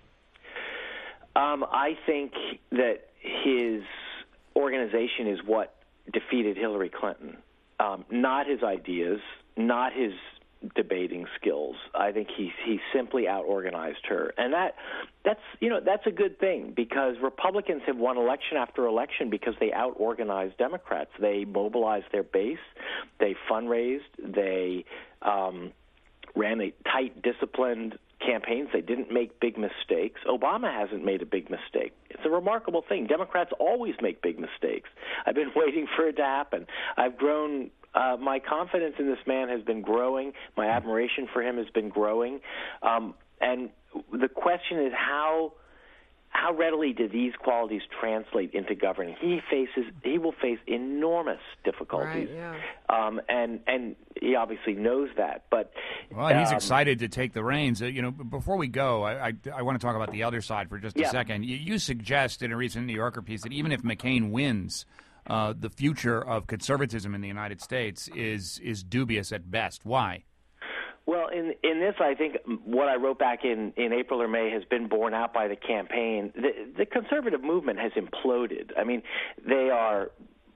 Um, I think that his organization is what defeated Hillary Clinton. Um, not his ideas, not his debating skills. I think he he simply out-organized her, and that that's you know that's a good thing because Republicans have won election after election because they out-organized Democrats. They mobilized their base, they fundraised, they um, ran a tight, disciplined campaigns. They didn't make big mistakes. Obama hasn't made a big mistake. It's a remarkable thing. Democrats always make big mistakes. I've been waiting for it to happen. I've grown, uh, my confidence in this man has been growing. My admiration for him has been growing. Um, and the question is how how readily do these qualities translate into governing? He faces, he will face enormous difficulties, right, yeah. um, and and he obviously knows that. But well, he's um, excited to take the reins. Uh, you know, before we go, I, I, I want to talk about the other side for just yeah. a second. You, you suggest in a recent New Yorker piece that even if McCain wins, uh, the future of conservatism in the United States is is dubious at best. Why? Well, in in this, I think what I wrote back in, in April or May has been borne out by the campaign. The, the conservative movement has imploded. I mean, they are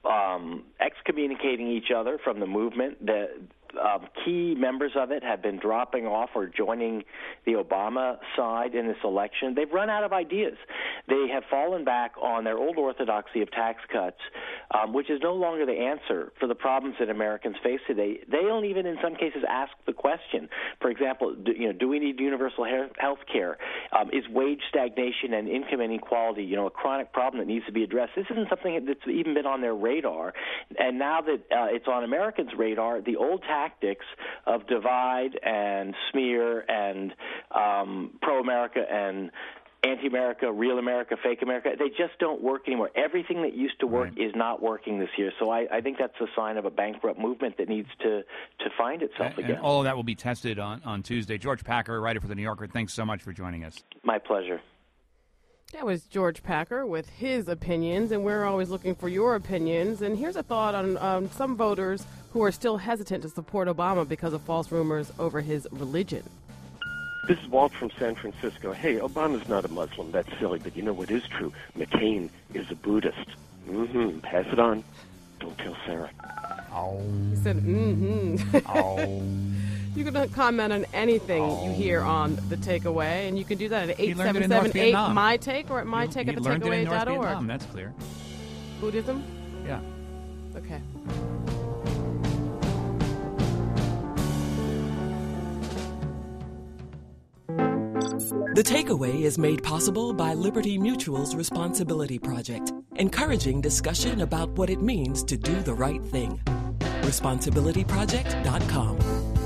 um, excommunicating each other from the movement. The um, key members of it have been dropping off or joining the Obama side in this election. They've run out of ideas. They have fallen back on their old orthodoxy of tax cuts, um, which is no longer the answer for the problems that Americans face today. They don't even, in some cases, ask the question. For example, do, you know, do we need universal health care? Um, is wage stagnation and income inequality, you know, a chronic problem that needs to be addressed? This isn't something that's even been on their radar. And now that uh, it's on Americans' radar, the old tactics of divide and smear and um, pro-America and anti-America, real America, fake America, they just don't work anymore. Everything that used to work right. is not working this year. So I, I think that's a sign of a bankrupt movement that needs to, to find itself and, again. And all of that will be tested on, on Tuesday. George Packer, writer for The New Yorker, thanks so much for joining us. My pleasure. That was George Packer with his opinions, and we're always looking for your opinions. And here's a thought on um, some voters who are still hesitant to support Obama because of false rumors over his religion. This is Walt from San Francisco. Hey, Obama's not a Muslim. That's silly, but you know what is true? McCain is a Buddhist. Mm-hmm. Pass it on. Don't tell Sarah. Oh. He said, mm-hmm. Oh. You can comment on anything oh. you hear on The Takeaway, and you can do that at eight seven seven eight my take or at my take at the takeaway dot org. That's clear. Buddhism? Yeah. Okay. The Takeaway is made possible by Liberty Mutual's Responsibility Project, encouraging discussion about what it means to do the right thing. responsibility project dot com.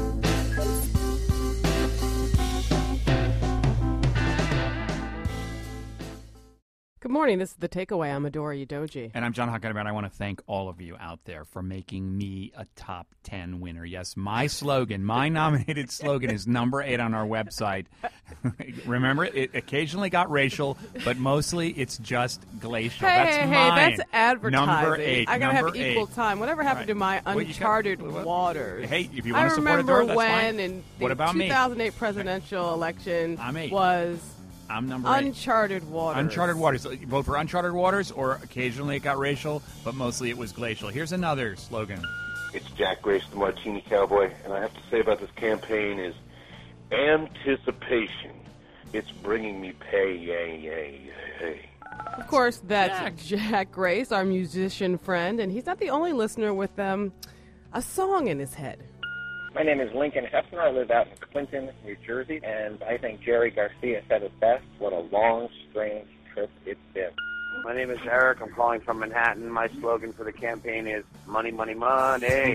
Good morning. This is The Takeaway. I'm Adora Udoji. And I'm John Hockenberry. I want to thank all of you out there for making me a top ten winner. Yes, my slogan, my nominated slogan is number eight on our website. Remember, it occasionally got racial, but mostly it's just glacial. Hey, that's hey, mine. hey, that's advertising. Number eight. I gotta number have equal eight. time. Whatever happened right. to my well, uncharted got, waters? Hey, if you want I to support remember Adora, that's when fine. in the What about two thousand eight me? presidential election I'm eight. was I'm number uncharted eight. waters. Uncharted waters. You vote for uncharted waters, or occasionally it got racial, but mostly it was glacial. Here's another slogan. It's Jack Grace, the Martini Cowboy, and I have to say about this campaign is anticipation. It's bringing me pay, yay, yay, yay. Of course, that's Jack. Jack Grace, our musician friend, and he's not the only listener with um, a song in his head. My name is Lincoln Hefner. I live out in Clinton, New Jersey, and I think Jerry Garcia said it best. What a long, strange trip it's been. My name is Eric. I'm calling from Manhattan. My slogan for the campaign is money, money, money.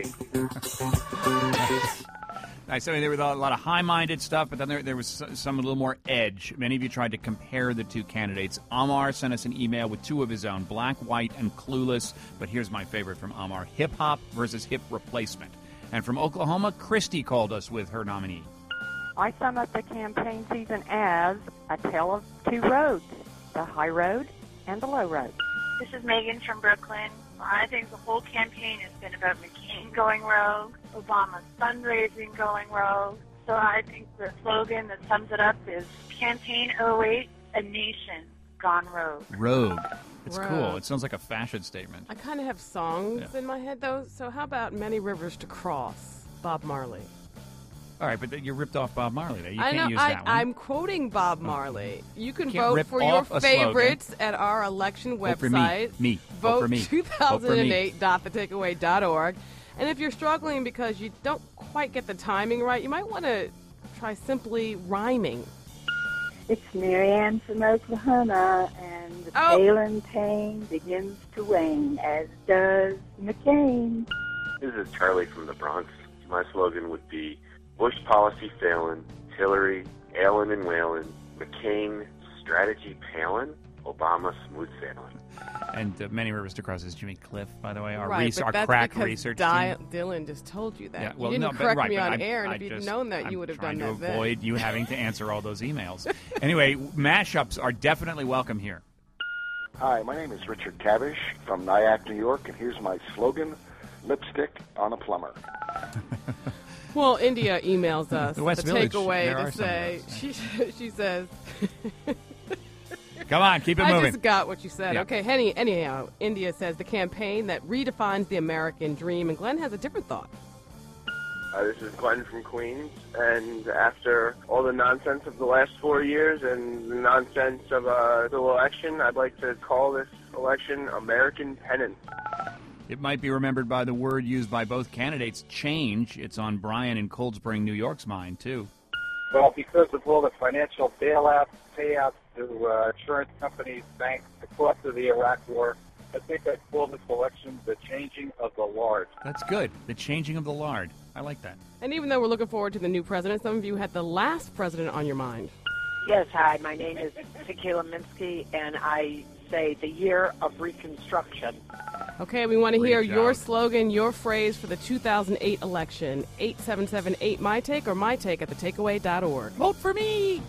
Nice. I mean, there was a lot of high-minded stuff, but then there, there was some a little more edge. Many of you tried to compare the two candidates. Amar sent us an email with two of his own, Black, White, and Clueless. But here's my favorite from Amar, hip-hop versus hip replacement. And from Oklahoma, Christy called us with her nominee. I sum up the campaign season as a tale of two roads, the high road and the low road. This is Megan from Brooklyn. I think the whole campaign has been about McCain going rogue, Obama's fundraising going rogue. So I think the slogan that sums it up is Campaign oh eight, a nation gone rogue. Rogue. It's Rogue. cool. It sounds like a fashion statement. I kind of have songs Yeah. in my head, though. So how about Many Rivers to Cross, Bob Marley? All right, but th- you ripped off Bob Marley there. You I can't know. use I, that one. I'm quoting Bob Marley. You can Can't vote rip for your off a slogan. favorites at our election Vote for me. website. Me. Vote for me. two Vote for thousand me. eight dot the takeaway dot org. And if you're struggling because you don't quite get the timing right, you might want to try simply rhyming. It's Marianne from Oklahoma, and the Oh. Palin pain begins to wane, as does McCain. This is Charlie from the Bronx. My slogan would be Bush policy failing, Hillary, Allen and Whalen, McCain strategy Palin. Obama smooth sailing. And uh, Many Rivers to Cross is Jimmy Cliff, by the way, our, right, res- but our that's crack because research Di- team. Dylan just told you that. Yeah, well, you didn't no, correct but, right, me on I, air, and I if you'd just, known that, I'm you would have trying done to that avoid then. you having to answer all those emails. Anyway, mashups are definitely welcome here. Hi, my name is Richard Tavish from Nyack, New York, and here's my slogan, lipstick on a plumber. Well, India emails us The West the Village, takeaway there to are some of say, those. she, she says... Come on, keep it I moving. just got what you said. Yeah. Okay, any, anyhow, India says the campaign that redefines the American dream, and Glenn has a different thought. Uh, this is Glenn from Queens, and after all the nonsense of the last four years and the nonsense of uh, the election, I'd like to call this election American penance. It might be remembered by the word used by both candidates, change. It's on Brian in Cold Spring, New York's mind, too. Well, because of all the financial bailouts, payouts to uh, insurance companies, banks, the cost of the Iraq War, I think I'd call this election the changing of the Lord. That's good. The changing of the Lord. I like that. And even though we're looking forward to the new president, some of you had the last president on your mind. Yes, hi. My name is Tequila Minsky, and I say the year of Reconstruction. Okay, we want to hear Reach your out. slogan, your phrase for the two thousand eight election. eight seven seven eight my take or my take at the takeaway dot org. Vote for me!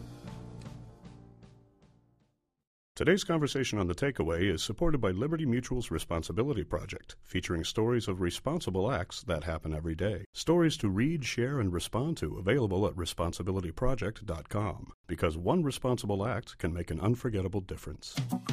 Today's conversation on The Takeaway is supported by Liberty Mutual's Responsibility Project, featuring stories of responsible acts that happen every day. Stories to read, share, and respond to, available at responsibility project dot com. Because one responsible act can make an unforgettable difference.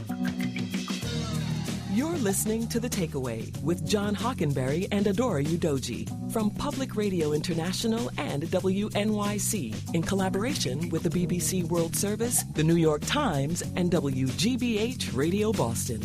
You're listening to The Takeaway with John Hockenberry and Adora Udoji from Public Radio International and W N Y C in collaboration with the B B C World Service, the New York Times, and W G B H Radio Boston.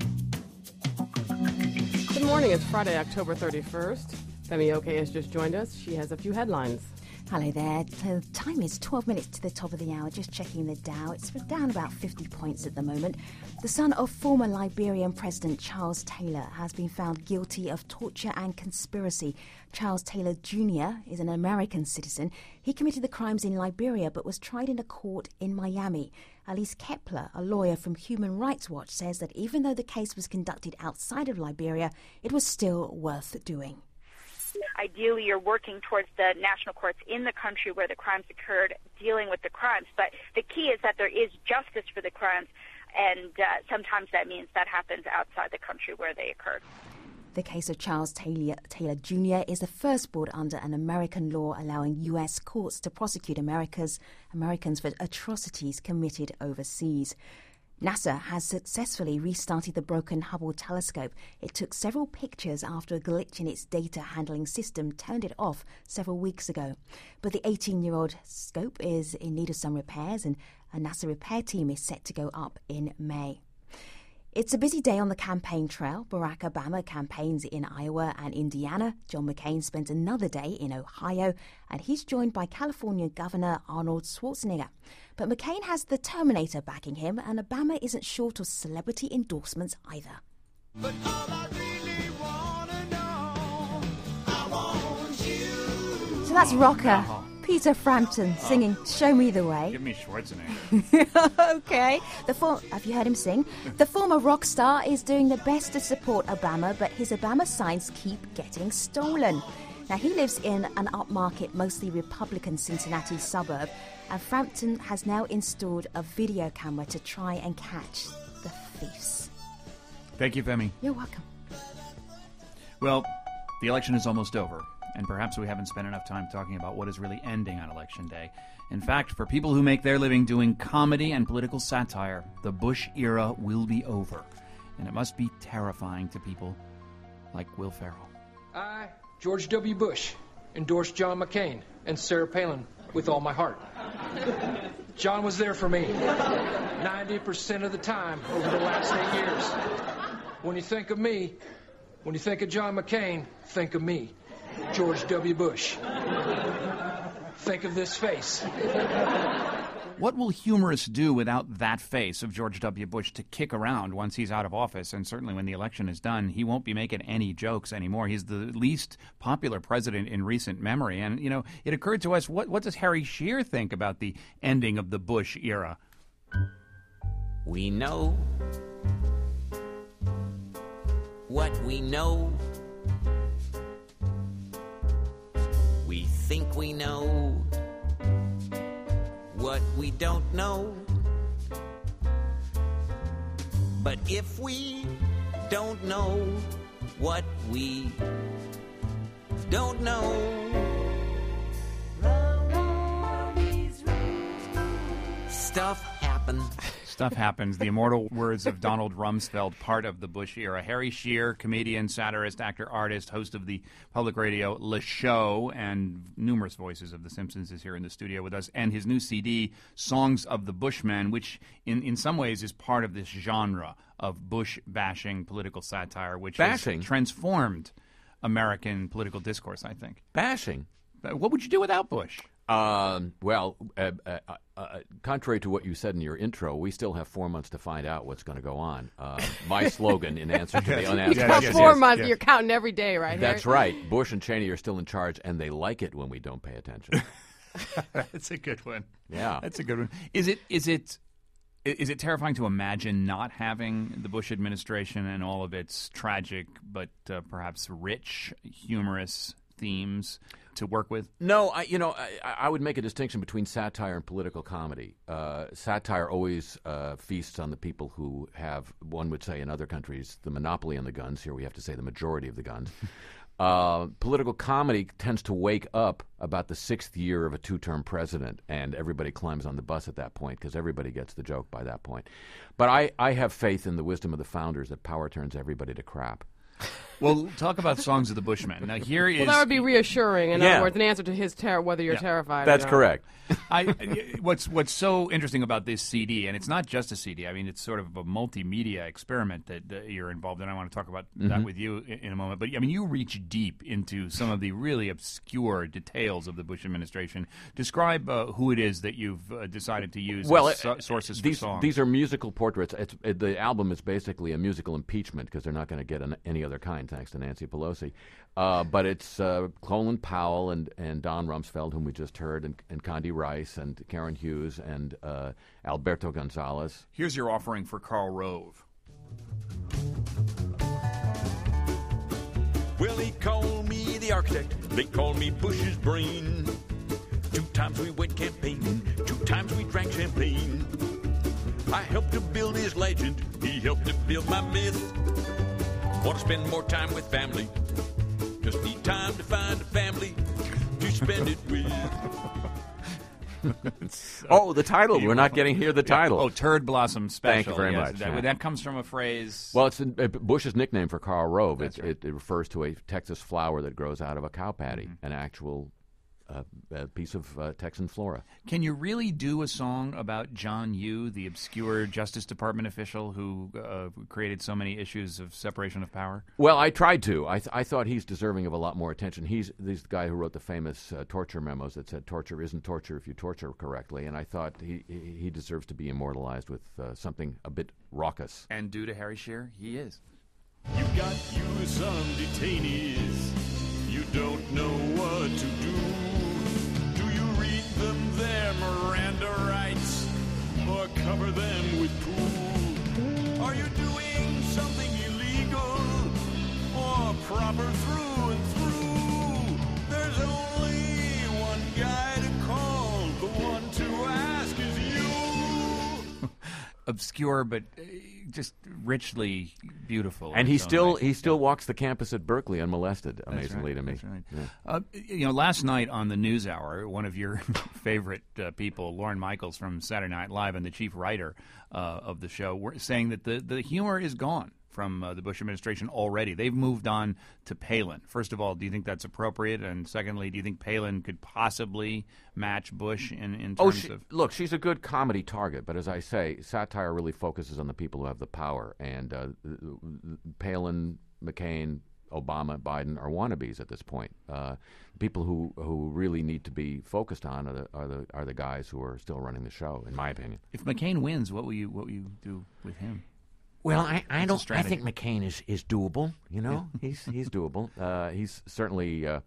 Good morning. It's Friday, October thirty-first. Femi Oke has just joined us. She has a few headlines. Hello there. The time is twelve minutes to the top of the hour. Just checking the Dow. It's down about fifty points at the moment. The son of former Liberian President Charles Taylor has been found guilty of torture and conspiracy. Charles Taylor Junior is an American citizen. He committed the crimes in Liberia but was tried in a court in Miami. Alice Kepler, a lawyer from Human Rights Watch, says that even though the case was conducted outside of Liberia, it was still worth doing. Ideally, you're working towards the national courts in the country where the crimes occurred, dealing with the crimes. But the key is that there is justice for the crimes, and uh, sometimes that means that happens outside the country where they occurred. The case of Charles Taylor, Taylor Junior is the first brought under an American law allowing U S courts to prosecute America's, Americans for atrocities committed overseas. NASA has successfully restarted the broken Hubble telescope. It took several pictures after a glitch in its data handling system turned it off several weeks ago. But the eighteen-year-old scope is in need of some repairs, and a NASA repair team is set to go up in May. It's a busy day on the campaign trail. Barack Obama campaigns in Iowa and Indiana. John McCain spent another day in Ohio, and he's joined by California Governor Arnold Schwarzenegger. But McCain has the Terminator backing him, and Obama isn't short of celebrity endorsements either. But all I really wanna know, I want you. So that's rocker Peter Frampton singing "Show Me the Way." Give me Schwarzenegger. Okay. The for- Have you heard him sing? The former rock star is doing the best to support Obama, but his Obama signs keep getting stolen. Now, he lives in an upmarket, mostly Republican Cincinnati suburb, and Frampton has now installed a video camera to try and catch the thieves. Thank you, Femi. You're welcome. Well, the election is almost over, and perhaps we haven't spent enough time talking about what is really ending on Election Day. In fact, for people who make their living doing comedy and political satire, the Bush era will be over, and it must be terrifying to people like Will Ferrell. I, George W. Bush, endorse John McCain and Sarah Palin with all my heart. John was there for me ninety percent of the time over the last eight years. When you think of me, when you think of John McCain, think of me, George W. Bush. Think of this face. What will humorists do without that face of George W. Bush to kick around once he's out of office? And certainly when the election is done, he won't be making any jokes anymore. He's the least popular president in recent memory. And, you know, it occurred to us, what, what does Harry Shearer think about the ending of the Bush era? We know what we know. We think we know what we don't know. But if we don't know what we don't know, stuff happens. Stuff happens. The immortal words of Donald Rumsfeld, part of the Bush era. Harry Shearer, comedian, satirist, actor, artist, host of the public radio Le Show, and numerous voices of The Simpsons, is here in the studio with us. And his new C D, Songs of the Bushmen, which in, in some ways is part of this genre of Bush-bashing political satire, which Bashing? has transformed American political discourse, I think. Bashing? What would you do without Bush? Um, well, uh, uh, uh, contrary to what you said in your intro, we still have four months to find out what's going to go on. Uh, my slogan, in answer to the unasked You got question, four is- months. You're counting every day, right? That's Harry? right. Bush and Cheney are still in charge, and they like it when we don't pay attention. That's a good one. Yeah. That's a good one. Is it is it is it terrifying to imagine not having the Bush administration and all of its tragic but uh, perhaps rich, humorous themes to work with? No, I, you know, I, I would make a distinction between satire and political comedy. Uh, satire always uh, feasts on the people who have, one would say in other countries, the monopoly on the guns. Here we have to say the majority of the guns. Uh, political comedy tends to wake up about the sixth year of a two-term president, and everybody climbs on the bus at that point because everybody gets the joke by that point. But I, I have faith in the wisdom of the founders that power turns everybody to crap. Well, talk about Songs of the Bushmen. Now, here is... Well, that would be reassuring. In Yeah. other words, an answer to his terror, whether you're Yeah. terrified. That's or not. correct. I, what's what's so interesting about this C D, and it's not just a C D. I mean, it's sort of a multimedia experiment that, that you're involved in. I want to talk about that Mhm. with you in, in a moment. But I mean, you reach deep into some of the really obscure details of the Bush administration. Describe uh, who it is that you've uh, decided to use Well, as so- uh, sources these, for songs. These are musical portraits. It's, it, the album is basically a musical impeachment because they're not going to get an, any other kind, thanks to Nancy Pelosi. Uh, but it's uh, Colin Powell and, and Don Rumsfeld, whom we just heard, and, and Condi Rice and Karen Hughes and uh, Alberto Gonzalez. Here's your offering for Karl Rove. Well, they call me the architect. They call me Bush's brain. Two times we went campaigning. Two times we drank champagne. I helped to build his legend. He helped to build my myth. Want to spend more time with family. Just need time to find a family to spend it with. Oh, the title. We're not getting here the Yeah. title. Oh, Turd Blossom Special. Thank you very Yes, much. That, Yeah. that comes from a phrase. Well, it's uh, Bush's nickname for Karl Rove. That's It, right. it, it refers to a Texas flower that grows out of a cow patty, Mm-hmm. an actual uh, uh, piece of uh, Texan flora. Can you really do a song about John Yoo, the obscure Justice Department official who uh, created so many issues of separation of power? Well, I tried to. I, th- I thought he's deserving of a lot more attention. He's, he's the guy who wrote the famous uh, torture memos that said torture isn't torture if you torture correctly, and I thought he, he he deserves to be immortalized with uh, something a bit raucous. And due to Harry Shearer, he is. You got you some detainees. You don't know what to do. Do you read them their Miranda rights or cover them with poo? Are you doing something illegal or proper through and through? There's only one guy to call. The one to ask is you. Obscure, but uh, just richly beautiful. And in he its own still way. he still walks the campus at Berkeley unmolested, That's amazingly right, to me. that's right. Yeah. Uh, you know, last night on the NewsHour, one of your favorite uh, people, Lorne Michaels from Saturday Night Live and the chief writer uh, of the show, were saying that the, the humor is gone from uh, the Bush administration already. They've moved on to Palin. First of all, do you think that's appropriate? And secondly, do you think Palin could possibly match Bush in, in terms Oh, she, of... look, she's a good comedy target, but as I say, satire really focuses on the people who have the power, and uh, Palin, McCain, Obama, Biden are wannabes at this point. Uh, people who, who really need to be focused on are the, are the are the guys who are still running the show, in my opinion. If McCain wins, what will you what will you do with him? Well, I, I What's the don't. I strategy? think McCain is, is doable. You know, he's he's doable. Uh, he's certainly. Uh,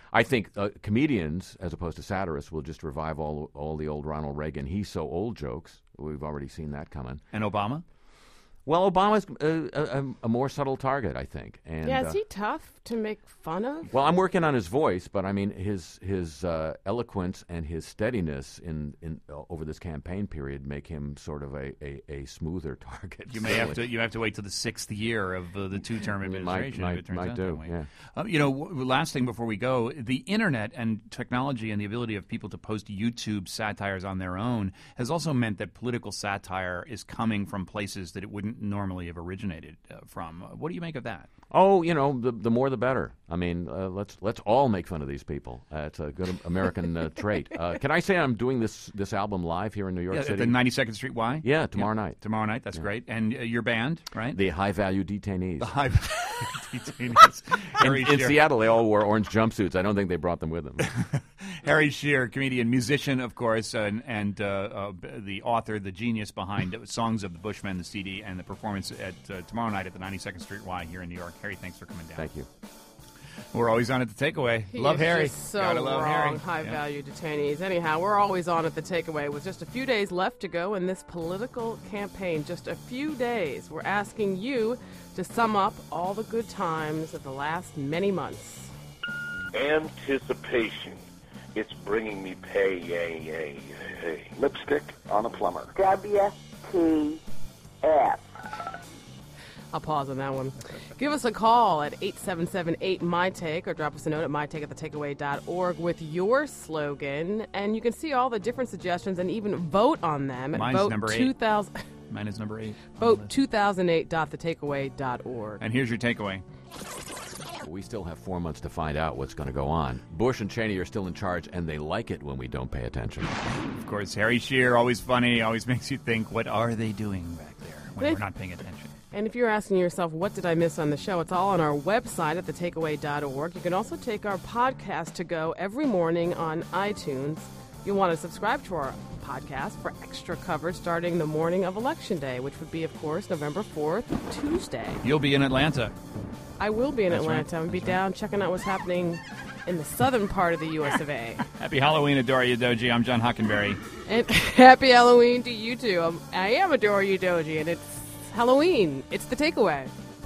I think uh, comedians, as opposed to satirists, will just revive all all the old Ronald Reagan, he's so old jokes. We've already seen that coming. And Obama? Well, Obama's a, a, a more subtle target, I think. And, yeah, is uh, he tough to make fun of? Well, I'm working on his voice, but I mean his his uh, eloquence and his steadiness in, in uh, over this campaign period make him sort of a, a, a smoother target. You may have to you have to wait till the sixth year of uh, the two-term administration. might, if it turns might out do, that way. yeah. Uh, you know, w- last thing before we go, the internet and technology and the ability of people to post YouTube satires on their own has also meant that political satire is coming from places that it wouldn't normally have originated uh, from. Uh, what do you make of that? Oh, you know, the the more the better. I mean, uh, let's let's all make fun of these people. Uh, it's a good American uh, trait. Uh, can I say I'm doing this this album live here in New York Yeah, City? at the ninety-second Street Y? Yeah, tomorrow Yeah. night. Tomorrow night, that's Yeah. great. And uh, your band, right? The High Value Detainees. The High Value Detainees. Harry in, in Shearer. Seattle, they all wore orange jumpsuits. I don't think they brought them with them. Harry Shearer, comedian, musician, of course, and, and uh, uh, the author, the genius behind Songs of the Bushmen, the C D, and the performance at uh, tomorrow night at the ninety-second Street Y here in New York. Harry, thanks for coming down. Thank you. We're always on at the Takeaway. He love is Harry. just so Gotta love wrong. Harry. High Yeah. value detainees. Anyhow, we're always on at the Takeaway with just a few days left to go in this political campaign. Just a few days. We're asking you to sum up all the good times of the last many months. Anticipation. It's bringing me pay, yay, yay, yay. Lipstick on a plumber. W T F. I'll pause on that one. Give us a call at eight seven seven eight M Y Take or drop us a note at my take at the takeaway dot org with your slogan. And you can see all the different suggestions and even vote on them at Mine's vote number eight. two thousand. Mine is number eight. Vote two thousand eight dot the takeaway dot org. And here's your takeaway. We still have four months to find out what's going to go on. Bush and Cheney are still in charge, and they like it when we don't pay attention. Of course, Harry Shearer, always funny, always makes you think, what are they doing back there when They- we're not paying attention? And if you're asking yourself, what did I miss on the show? It's all on our website at the takeaway dot org. You can also take our podcast to go every morning on iTunes. You'll want to subscribe to our podcast for extra coverage starting the morning of Election Day, which would be, of course, November fourth, Tuesday. You'll be in Atlanta. I will be in That's Atlanta. right. I'm going to be down checking out what's happening in the southern part of the U S of A. Happy Halloween, Adore You Doji. I'm John Hockenberry. And happy Halloween to you too. Um, I am Adore You Doji, and it's Halloween. It's the Takeaway.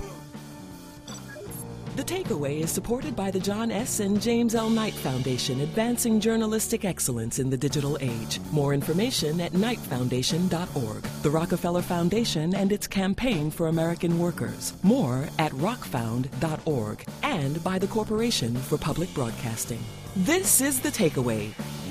The Takeaway is supported by the John S. and James L. Knight Foundation, advancing journalistic excellence in the digital age. More information at knight foundation dot org. The Rockefeller Foundation and its campaign for American workers. More at rock found dot org. And by the Corporation for Public Broadcasting. This is The Takeaway.